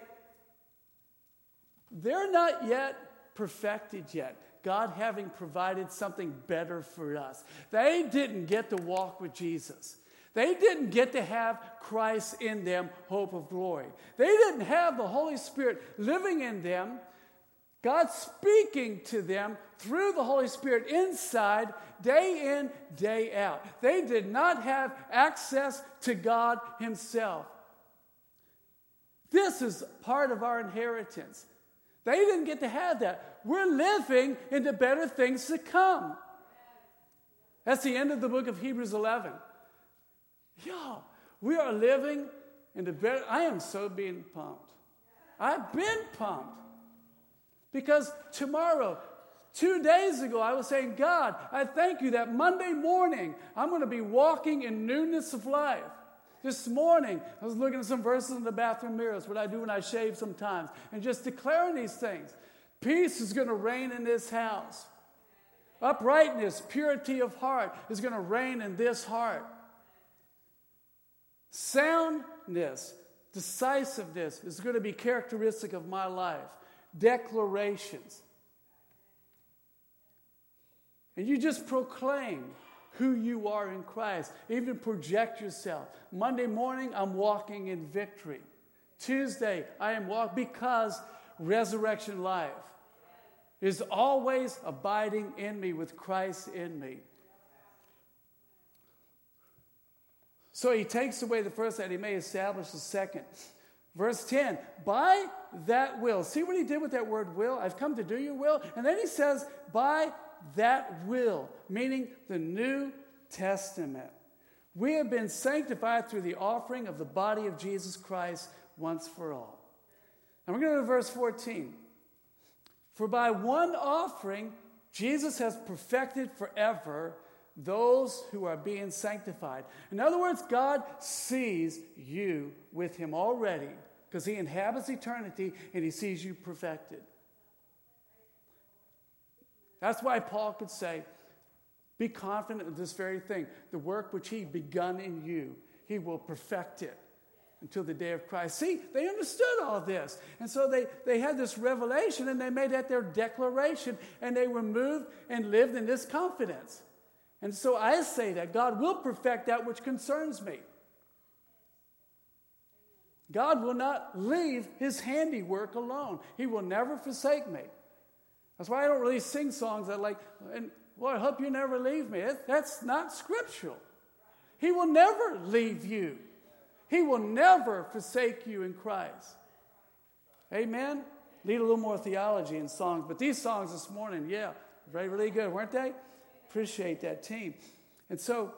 they're not yet perfected yet. God having provided something better for us. They didn't get to walk with Jesus. They didn't get to have Christ in them, hope of glory. They didn't have the Holy Spirit living in them, God speaking to them through the Holy Spirit inside, day in, day out. They did not have access to God himself. This is part of our inheritance. They didn't get to have that. We're living into better things to come. That's the end of the book of Hebrews eleven. Y'all, we are living into better. I am so being pumped. I've been pumped. Because tomorrow, two days ago, I was saying, God, I thank you that Monday morning, I'm going to be walking in newness of life. This morning, I was looking at some verses in the bathroom mirrors, what I do when I shave sometimes, and just declaring these things. Peace is going to reign in this house. Uprightness, purity of heart is going to reign in this heart. Soundness, decisiveness is going to be characteristic of my life. Declarations. And you just proclaim who you are in Christ. Even project yourself. Monday morning, I'm walking in victory. Tuesday, I am walking because resurrection life is always abiding in me with Christ in me. So he takes away the first that he may establish the second. Verse ten, by that will. See what he did with that word will? I've come to do your will. And then he says, by that will, meaning the New Testament. We have been sanctified through the offering of the body of Jesus Christ once for all. Now we're going to go to verse fourteen. For by one offering, Jesus has perfected forever those who are being sanctified. In other words, God sees you with him already because he inhabits eternity and he sees you perfected. That's why Paul could say, be confident of this very thing. The work which he begun in you, he will perfect it until the day of Christ. See, they understood all this. And so they, they had this revelation and they made that their declaration and they were moved and lived in this confidence. And so I say that God will perfect that which concerns me. God will not leave his handiwork alone. He will never forsake me. That's why I don't really sing songs that like, and Lord, I hope you never leave me. That's not scriptural. He will never leave you. He will never forsake you in Christ. Amen? Need a little more theology in songs. But these songs this morning, yeah, very, really good, weren't they? Appreciate that team. And so,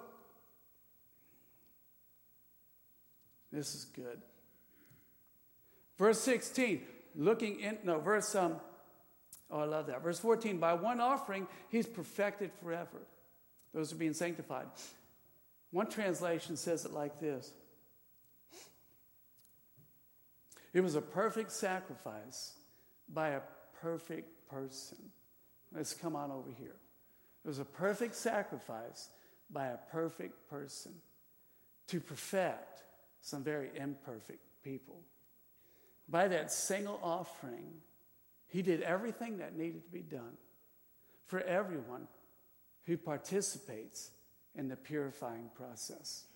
this is good. Verse sixteen, looking in, no, verse, um, oh, I love that. Verse fourteen, by one offering, he's perfected forever. Those are being sanctified. One translation says it like this. It was a perfect sacrifice by a perfect person. Let's come on over here. It was a perfect sacrifice by a perfect person to perfect some very imperfect people. By that single offering, he did everything that needed to be done for everyone who participates in the purifying process.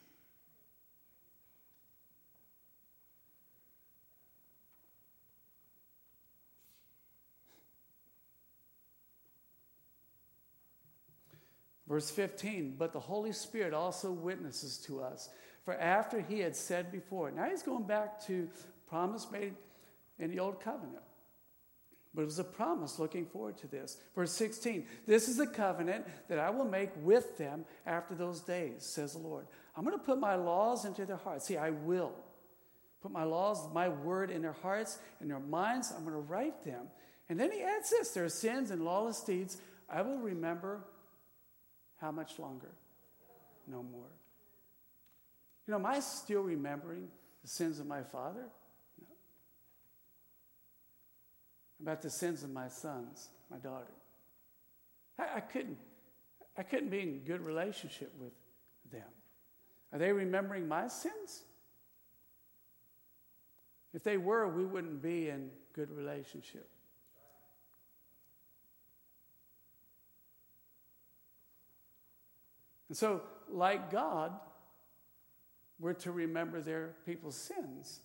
Verse fifteen, but the Holy Spirit also witnesses to us. For after he had said before, now he's going back to promise made in the Old Covenant. But it was a promise looking forward to this. Verse sixteen, this is the covenant that I will make with them after those days, says the Lord. I'm going to put my laws into their hearts. See, I will put my laws, my word in their hearts, in their minds. I'm going to write them. And then he adds this, their sins and lawless deeds, I will remember how much longer? No more. You know, am I still remembering the sins of my father? No. About the sins of my sons, my daughter. I, I couldn't, I couldn't be in good relationship with them. Are they remembering my sins? If they were, we wouldn't be in good relationship. And so, like God, we're to remember their people's sins.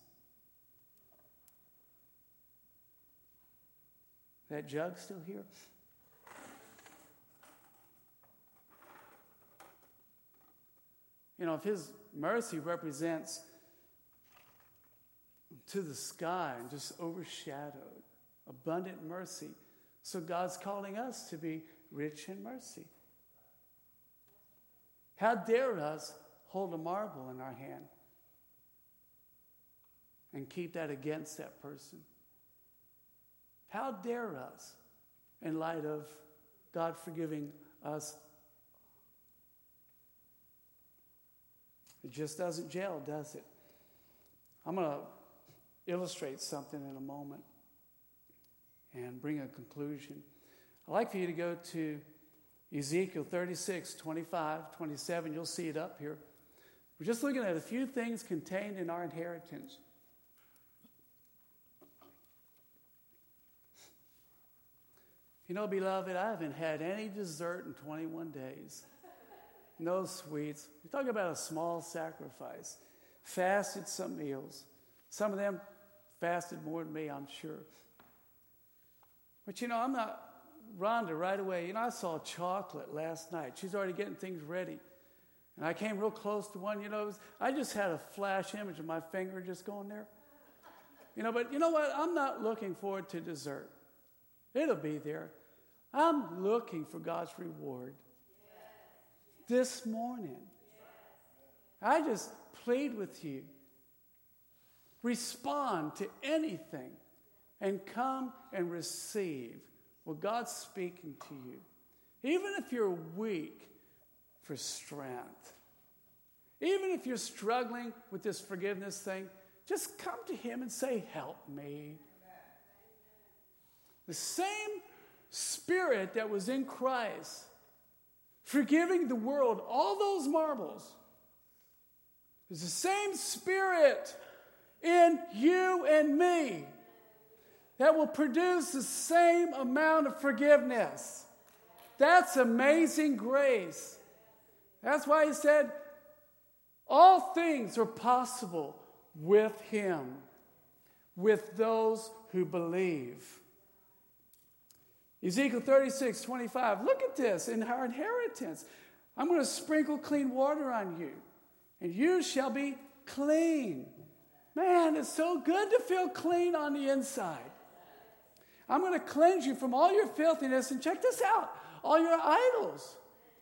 That jug still here? You know, if his mercy represents to the sky and just overshadowed, abundant mercy, so God's calling us to be rich in mercy. How dare us hold a marble in our hand and keep that against that person? How dare us, in light of God forgiving us? It just doesn't gel, does it? I'm going to illustrate something in a moment and bring a conclusion. I'd like for you to go to Ezekiel thirty-six, twenty-five, twenty-seven. You'll see it up here. We're just looking at a few things contained in our inheritance. You know, beloved, I haven't had any dessert in twenty-one days. No sweets. We're talking about a small sacrifice. Fasted some meals. Some of them fasted more than me, I'm sure. But you know, I'm not Rhonda right away. You know, I saw chocolate last night. She's already getting things ready. And I came real close to one. You know, it was, I just had a flash image of my finger just going there. You know, but you know what? I'm not looking forward to dessert. It'll be there. I'm looking for God's reward. This morning, I just plead with you. Respond to anything and come and receive what God's speaking to you. Even if you're weak, for strength. Even if you're struggling with this forgiveness thing, just come to him and say, help me. The same Spirit that was in Christ, forgiving the world all those marbles, is the same Spirit in you and me that will produce the same amount of forgiveness. That's amazing grace. That's why he said, all things are possible with him, with those who believe. Ezekiel thirty-six, twenty-five. Look at this in our inheritance. I'm going to sprinkle clean water on you, and you shall be clean. Man, it's so good to feel clean on the inside. I'm going to cleanse you from all your filthiness, and check this out, all your idols.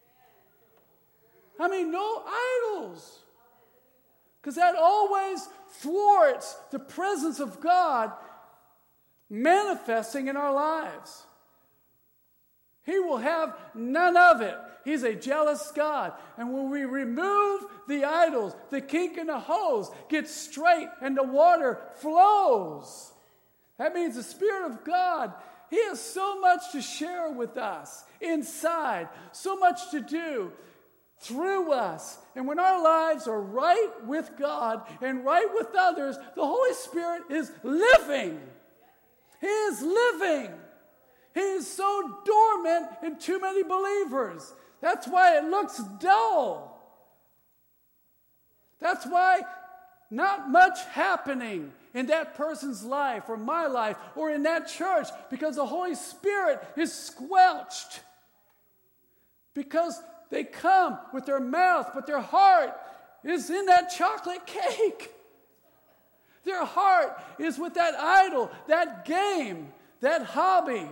I mean, no idols. Because that always thwarts the presence of God manifesting in our lives. He will have none of it. He's a jealous God. And when we remove the idols, the kink in the hose gets straight and the water flows. That means the Spirit of God, He has so much to share with us inside, so much to do through us. And when our lives are right with God and right with others, the Holy Spirit is living. He is living. He is so dormant in too many believers. That's why it looks dull. That's why not much happening in that person's life or my life or in that church, because the Holy Spirit is squelched. Because they come with their mouth, but their heart is in that chocolate cake. Their heart is with that idol, that game, that hobby.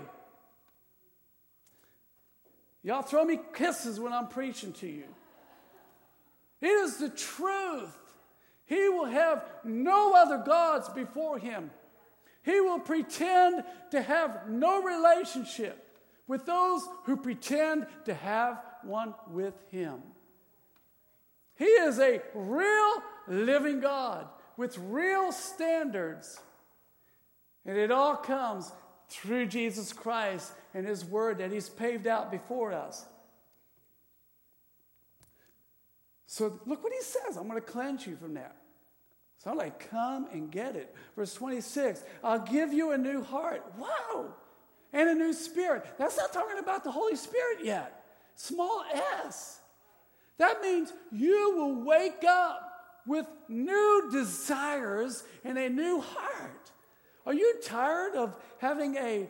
Y'all throw me kisses when I'm preaching to you. It is the truth. He will have no other gods before him. He will pretend to have no relationship with those who pretend to have one with him. He is a real living God with real standards. And it all comes through Jesus Christ and his word that he's paved out before us. So look what he says. I'm going to cleanse you from that. So I'm like, come and get it. Verse twenty-six, I'll give you a new heart. Wow. And a new spirit. That's not talking about the Holy Spirit yet. Small s. That means you will wake up with new desires and a new heart. Are you tired of having a,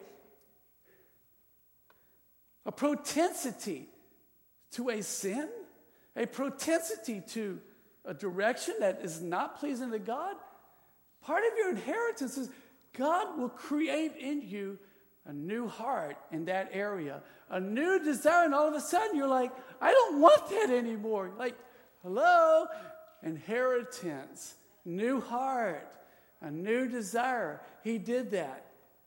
a propensity to a sin? A propensity to a direction that is not pleasing to God? Part of your inheritance is God will create in you a new heart in that area, a new desire, and all of a sudden you're like, I don't want that anymore. Like, hello? Inheritance, new heart, a new desire. He did that.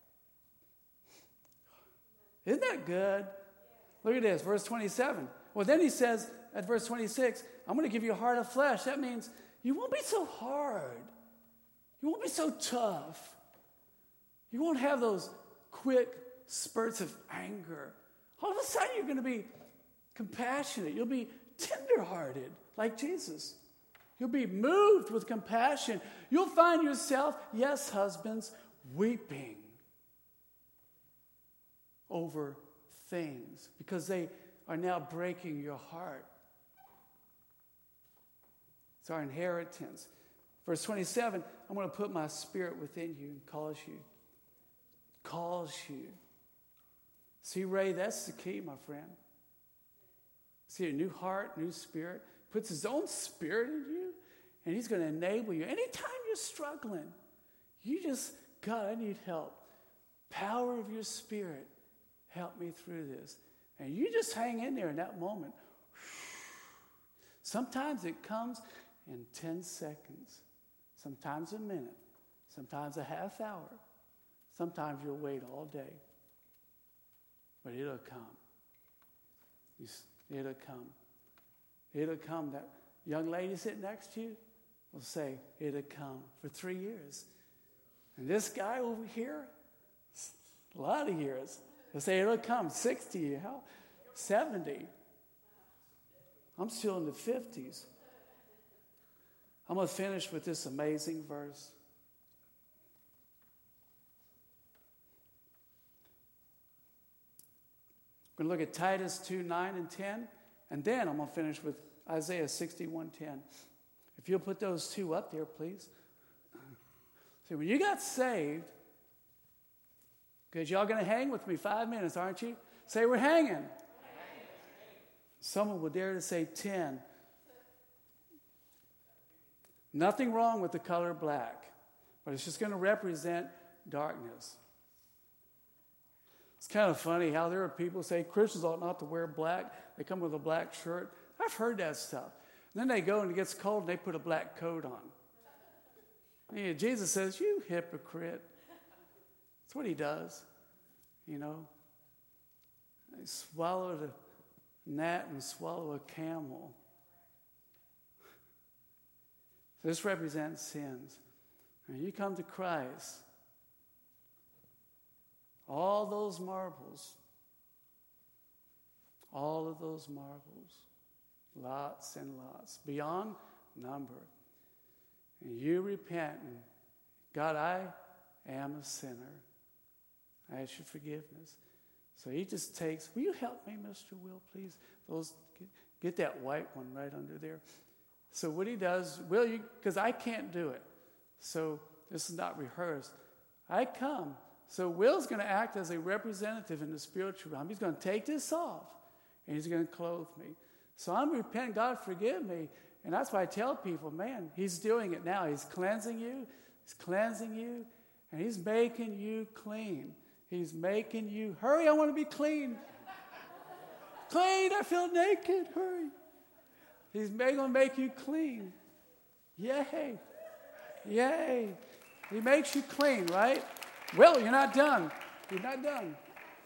Isn't that good? Look at this, verse twenty-seven. Well, then he says at verse twenty-six, I'm going to give you a heart of flesh. That means you won't be so hard. You won't be so tough. You won't have those quick spurts of anger. All of a sudden you're going to be compassionate. You'll be tenderhearted like Jesus. You'll be moved with compassion. You'll find yourself, yes, husbands, weeping over things because they are now breaking your heart. It's our inheritance. Verse twenty-seven, I'm going to put my spirit within you and cause you. Calls you. See, Ray, that's the key, my friend. See, a new heart, new spirit, puts his own spirit in you, and he's going to enable you. Anytime you're struggling, you just, God, I need help. Power of your spirit, help me through this. And you just hang in there in that moment. Sometimes it comes in ten seconds, sometimes a minute, sometimes a half hour. Sometimes you'll wait all day. But it'll come. It'll come. It'll come. That young lady sitting next to you will say, it'll come for three years. And this guy over here, a lot of years, will say it'll come sixty, hell, seventy. I'm still in the fifties. I'm going to finish with this amazing verse. We're going to look at Titus two, nine, and ten. And then I'm going to finish with Isaiah sixty-one, ten. If you'll put those two up there, please. See, when you got saved, because y'all going to hang with me five minutes, aren't you? Say, we're hanging. Someone will dare to say ten. Nothing wrong with the color black, but it's just going to represent darkness. It's kind of funny how there are people who say Christians ought not to wear black. They come with a black shirt. I've heard that stuff. And then they go and it gets cold and they put a black coat on. Yeah, Jesus says, you hypocrite. That's what he does. You know, they swallowed a gnat and swallow a camel. This represents sins. When you come to Christ, all those marbles, all of those marbles, lots and lots, beyond number. And you repent and, God, I am a sinner. I ask your forgiveness. So he just takes, will you help me, Mister Will, please? Those, get, get that white one right under there. So what he does, Will, you, because I can't do it. So this is not rehearsed. I come. So Will's going to act as a representative in the spiritual realm. He's going to take this off, and he's going to clothe me. So I'm repenting, God, forgive me. And that's why I tell people, man, he's doing it now. He's cleansing you. He's cleansing you. And he's making you clean. He's making you, hurry, I want to be clean. Clean, I feel naked, hurry. He's going to make you clean. Yay. Yay. He makes you clean, right? Well, you're not done. You're not done.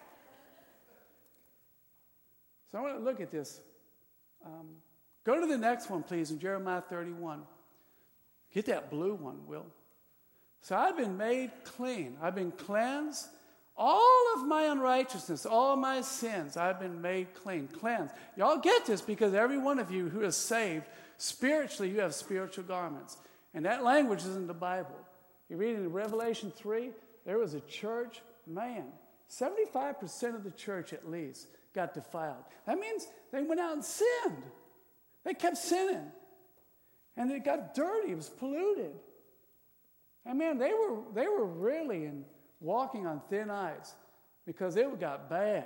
So I want to look at this. Um, go to the next one, please, in Jeremiah thirty-one. Get that blue one, Will. So I've been made clean. I've been cleansed. All of my unrighteousness, all my sins, I've been made clean, cleansed. Y'all get this because every one of you who is saved, spiritually, you have spiritual garments. And that language is in the Bible. You read in Revelation three, there was a church, man, seventy-five percent of the church at least got defiled. That means they went out and sinned. They kept sinning. And it got dirty. It was polluted. And man, they were, they were really in walking on thin ice because it got bad.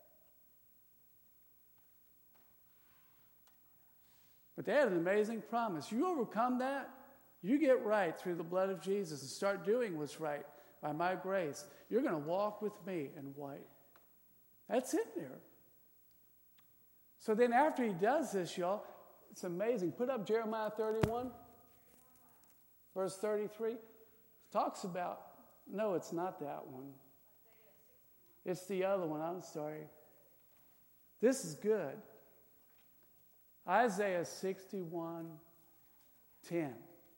But they had an amazing promise. You overcome that, you get right through the blood of Jesus and start doing what's right by my grace. You're going to walk with me in white. That's it there. So then after he does this, y'all, it's amazing. Put up Jeremiah thirty-one, verse thirty-three. It talks about, no, it's not that one. It's the other one. I'm sorry. This is good. Isaiah sixty-one ten.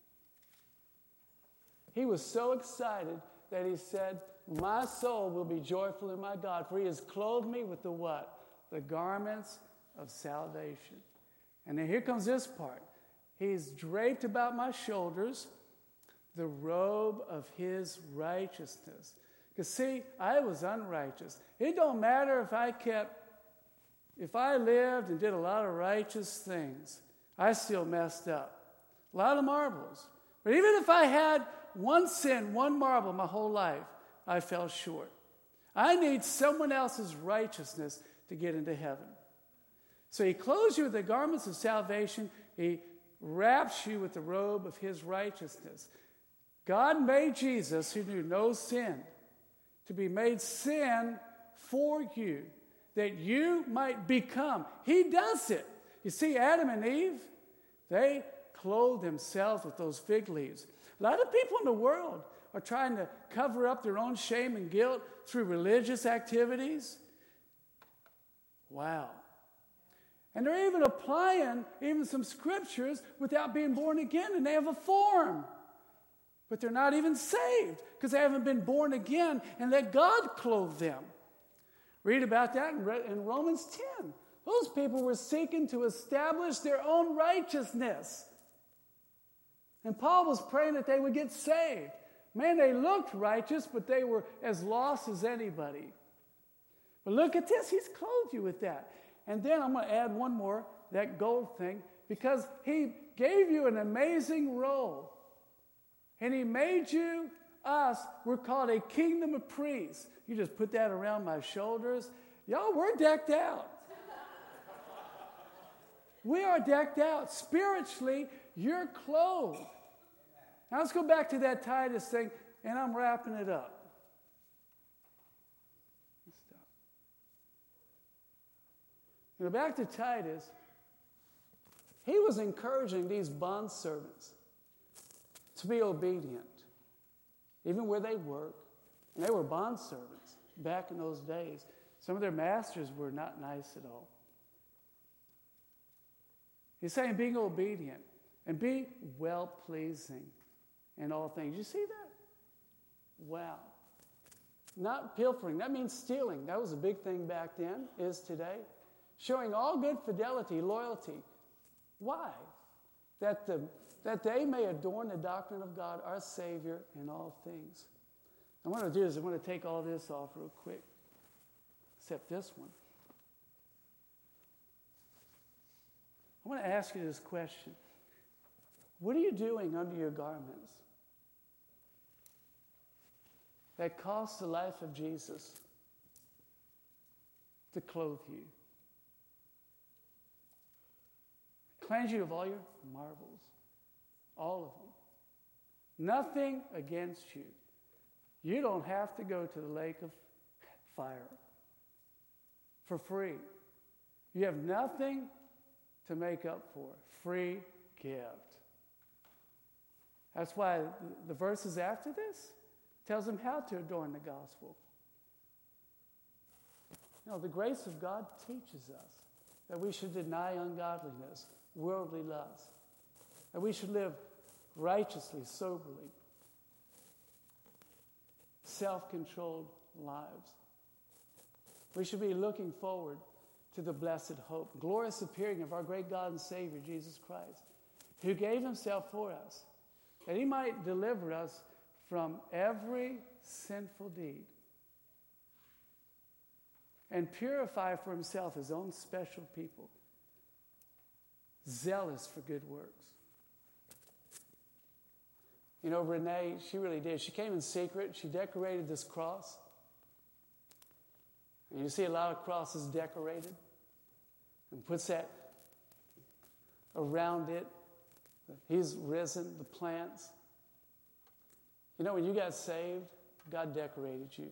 He was so excited that he said, my soul will be joyful in my God, for he has clothed me with the what? The garments of salvation. And then here comes this part. He's draped about my shoulders the robe of his righteousness. Because see, I was unrighteous. It don't matter if I kept, if I lived and did a lot of righteous things, I still messed up. A lot of marbles. But even if I had one sin, one marble my whole life, I fell short. I need someone else's righteousness to get into heaven. So he clothes you with the garments of salvation. He wraps you with the robe of his righteousness. God made Jesus, who knew no sin, to be made sin for you, that you might become. He does it. You see, Adam and Eve, they clothed themselves with those fig leaves. A lot of people in the world are trying to cover up their own shame and guilt through religious activities. Wow. And they're even applying even some scriptures without being born again, and they have a form. But they're not even saved because they haven't been born again and let God clothe them. Read about that in Romans ten. Those people were seeking to establish their own righteousness. And Paul was praying that they would get saved. Man, they looked righteous, but they were as lost as anybody. But look at this. He's clothed you with that. And then I'm going to add one more, that gold thing, because he gave you an amazing role. And he made you, us, we're called a kingdom of priests. You just put that around my shoulders. Y'all, we're decked out. We are decked out. Spiritually, you're clothed. Now let's go back to that Titus thing, and I'm wrapping it up. Go back to Titus. He was encouraging these bondservants to be obedient, even where they work. And they were bondservants back in those days. Some of their masters were not nice at all. He's saying being obedient and be well-pleasing in all things. You see that? Wow. Not pilfering. That means stealing. That was a big thing back then, is today. Showing all good fidelity, loyalty. Why? That, the, that they may adorn the doctrine of God, our Savior, in all things. And what I'm going to do is I'm going to take all this off real quick, except this one. I want to ask you this question. What are you doing under your garments that cost the life of Jesus to clothe you? Cleanse you of all your marvels, all of them. Nothing against you. You don't have to go to the lake of fire for free. You have nothing to make up for. Free gift. That's why the verses after this tells them how to adorn the gospel. You know, the grace of God teaches us that we should deny ungodliness, worldly lust, that we should live righteously, soberly, self-controlled lives. We should be looking forward to the blessed hope, glorious appearing of our great God and Savior, Jesus Christ, who gave himself for us, that he might deliver us from every sinful deed and purify for himself his own special people, zealous for good works. You know, Renee, she really did. She came in secret. She decorated this cross. And you see a lot of crosses decorated and puts that around it. He's risen, the plants. You know, when you got saved, God decorated you.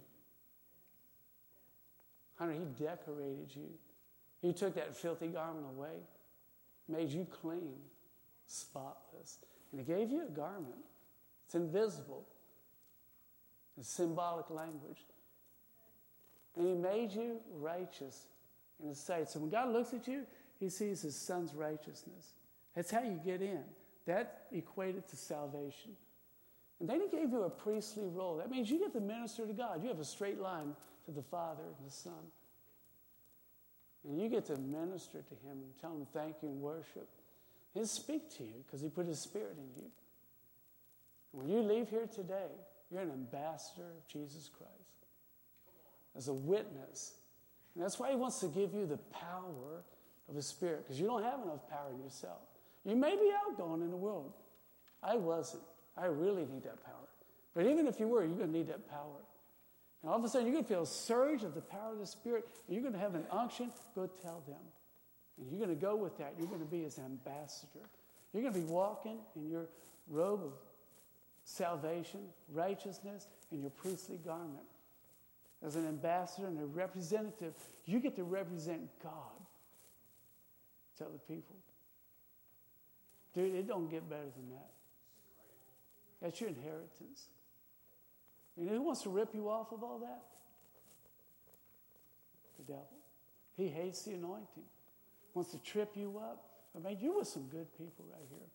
Hunter, he decorated you. He took that filthy garment away, made you clean, spotless. And he gave you a garment. It's invisible. It's symbolic language. And he made you righteous in his sight. So when God looks at you, he sees his son's righteousness. That's how you get in. That equated to salvation. And then he gave you a priestly role. That means you get to minister to God. You have a straight line to the Father and the Son. And you get to minister to him and tell him thank you and worship. He'll speak to you because he put his spirit in you. When you leave here today, you're an ambassador of Jesus Christ. As a witness. And that's why he wants to give you the power of his spirit, because you don't have enough power in yourself. You may be outgoing in the world. I wasn't. I really need that power. But even if you were, you're going to need that power. And all of a sudden, you're going to feel a surge of the power of the Spirit, and you're going to have an unction. Go tell them. And you're going to go with that. You're going to be his ambassador. You're going to be walking in your robe of salvation, righteousness, and your priestly garment. As an ambassador and a representative, you get to represent God to other people. Dude, it don't get better than that. That's your inheritance. You know who wants to rip you off of all that? The devil. He hates the anointing. Wants to trip you up. I mean, you with some good people right here.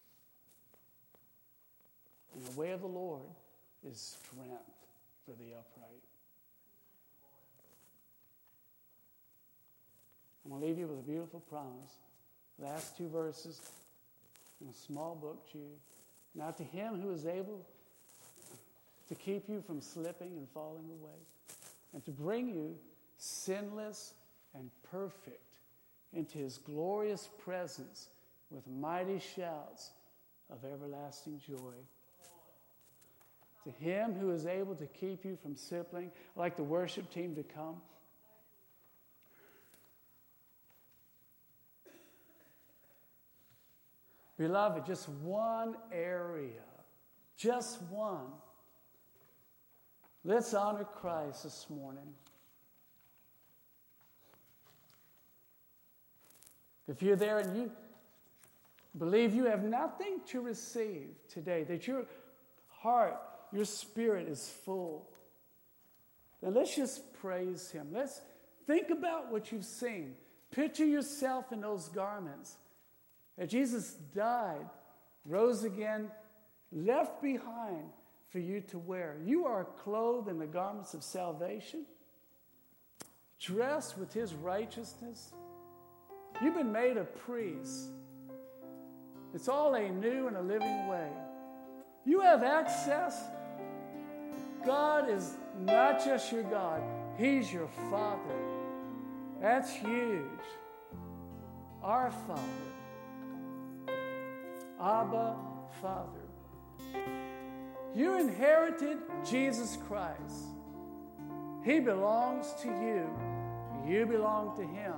And the way of the Lord is strength for the upright. I'm going to leave you with a beautiful promise. Last two verses in a small book, Jude. Now to him who is able to keep you from slipping and falling away, and to bring you sinless and perfect into his glorious presence with mighty shouts of everlasting joy. to him who is able to keep you from slipping. I'd like the worship team to come. Beloved, just one area, just one. Let's honor Christ this morning. If you're there and you believe you have nothing to receive today, that your heart, your spirit is full, then let's just praise him. Let's think about what you've seen. Picture yourself in those garments. That Jesus died, rose again, left behind for you to wear. You are clothed in the garments of salvation, dressed with his righteousness. You've been made a priest. It's all a new and a living way. You have access. God is not just your God. He's your Father. That's huge. Our Father. Abba, Father. You inherited Jesus Christ. He belongs to you. You belong to him.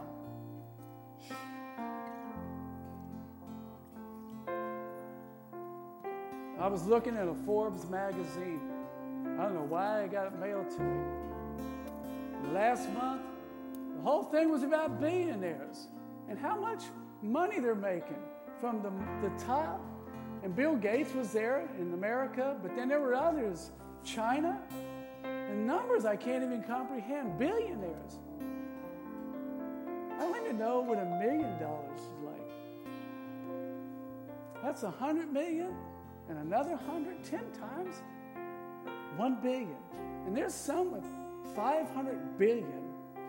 I was looking at a Forbes magazine. I don't know why I got it mailed to me. Last month, the whole thing was about billionaires and how much money they're making from the, the top. And Bill Gates was there in America, but then there were others. China, and numbers I can't even comprehend. Billionaires. I don't even know what a million dollars is like. That's a hundred million and another hundred, ten times one billion. And there's some with five hundred billion.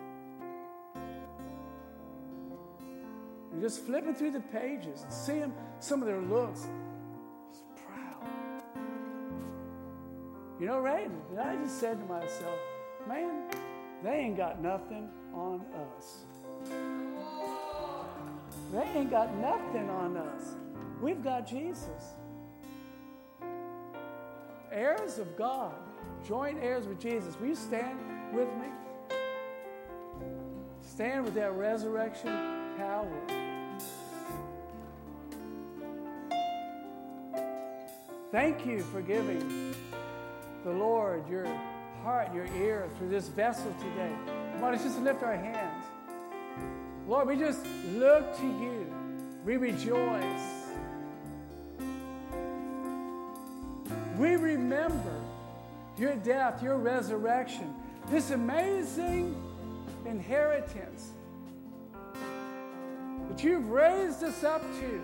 And just flipping through the pages and seeing some of their looks. Just proud. You know, Ray, I just said to myself, man, they ain't got nothing on us. They ain't got nothing on us. We've got Jesus. Heirs of God, joint heirs with Jesus. Will you stand with me? Stand with that resurrection power. Thank you for giving the Lord your heart, your ear through this vessel today. Come on, let's just lift our hands. Lord, we just look to you. We rejoice. We remember your death, your resurrection, this amazing inheritance that you've raised us up to.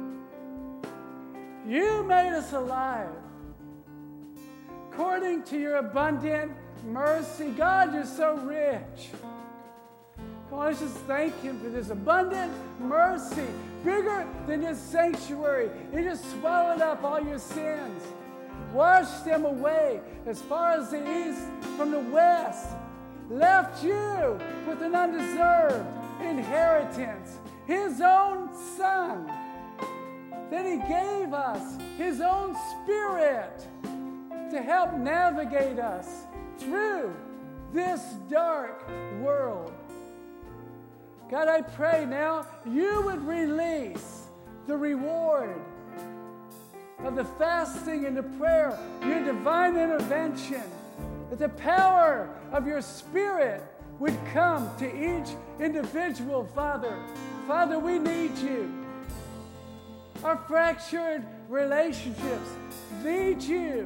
You made us alive. According to your abundant mercy, God, you're so rich. Come on, let's just thank him for this abundant mercy, bigger than this sanctuary. It just swallowed up all your sins. Washed them away as far as the east from the west. Left you with an undeserved inheritance. His own Son. Then he gave us his own Spirit to help navigate us through this dark world. God, I pray now you would release the reward of the fasting and the prayer, your divine intervention, that the power of your Spirit would come to each individual, Father. Father, we need you. Our fractured relationships need you.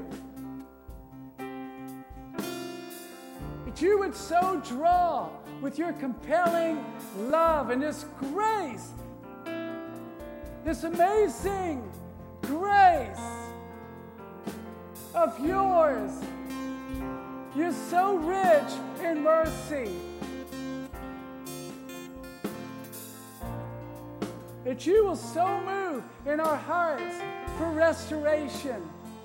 That you would so draw with your compelling love and this grace, this amazing grace of yours. You're so rich in mercy that you will so move in our hearts for restoration.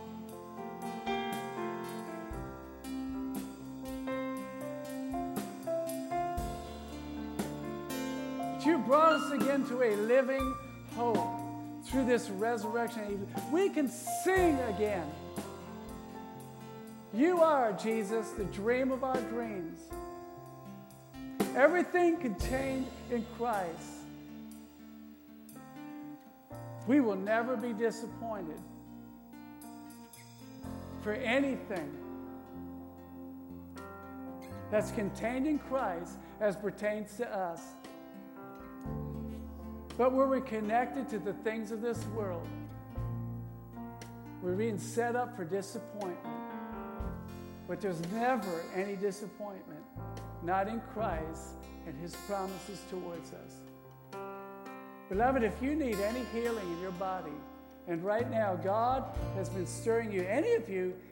That you brought us again to a living hope through this resurrection. We can sing again. You are, Jesus, the dream of our dreams. Everything contained in Christ. We will never be disappointed for anything that's contained in Christ as pertains to us. But when we're connected to the things of this world, we're being set up for disappointment. But there's never any disappointment, not in Christ and his promises towards us. Beloved, if you need any healing in your body, and right now God has been stirring you, any of you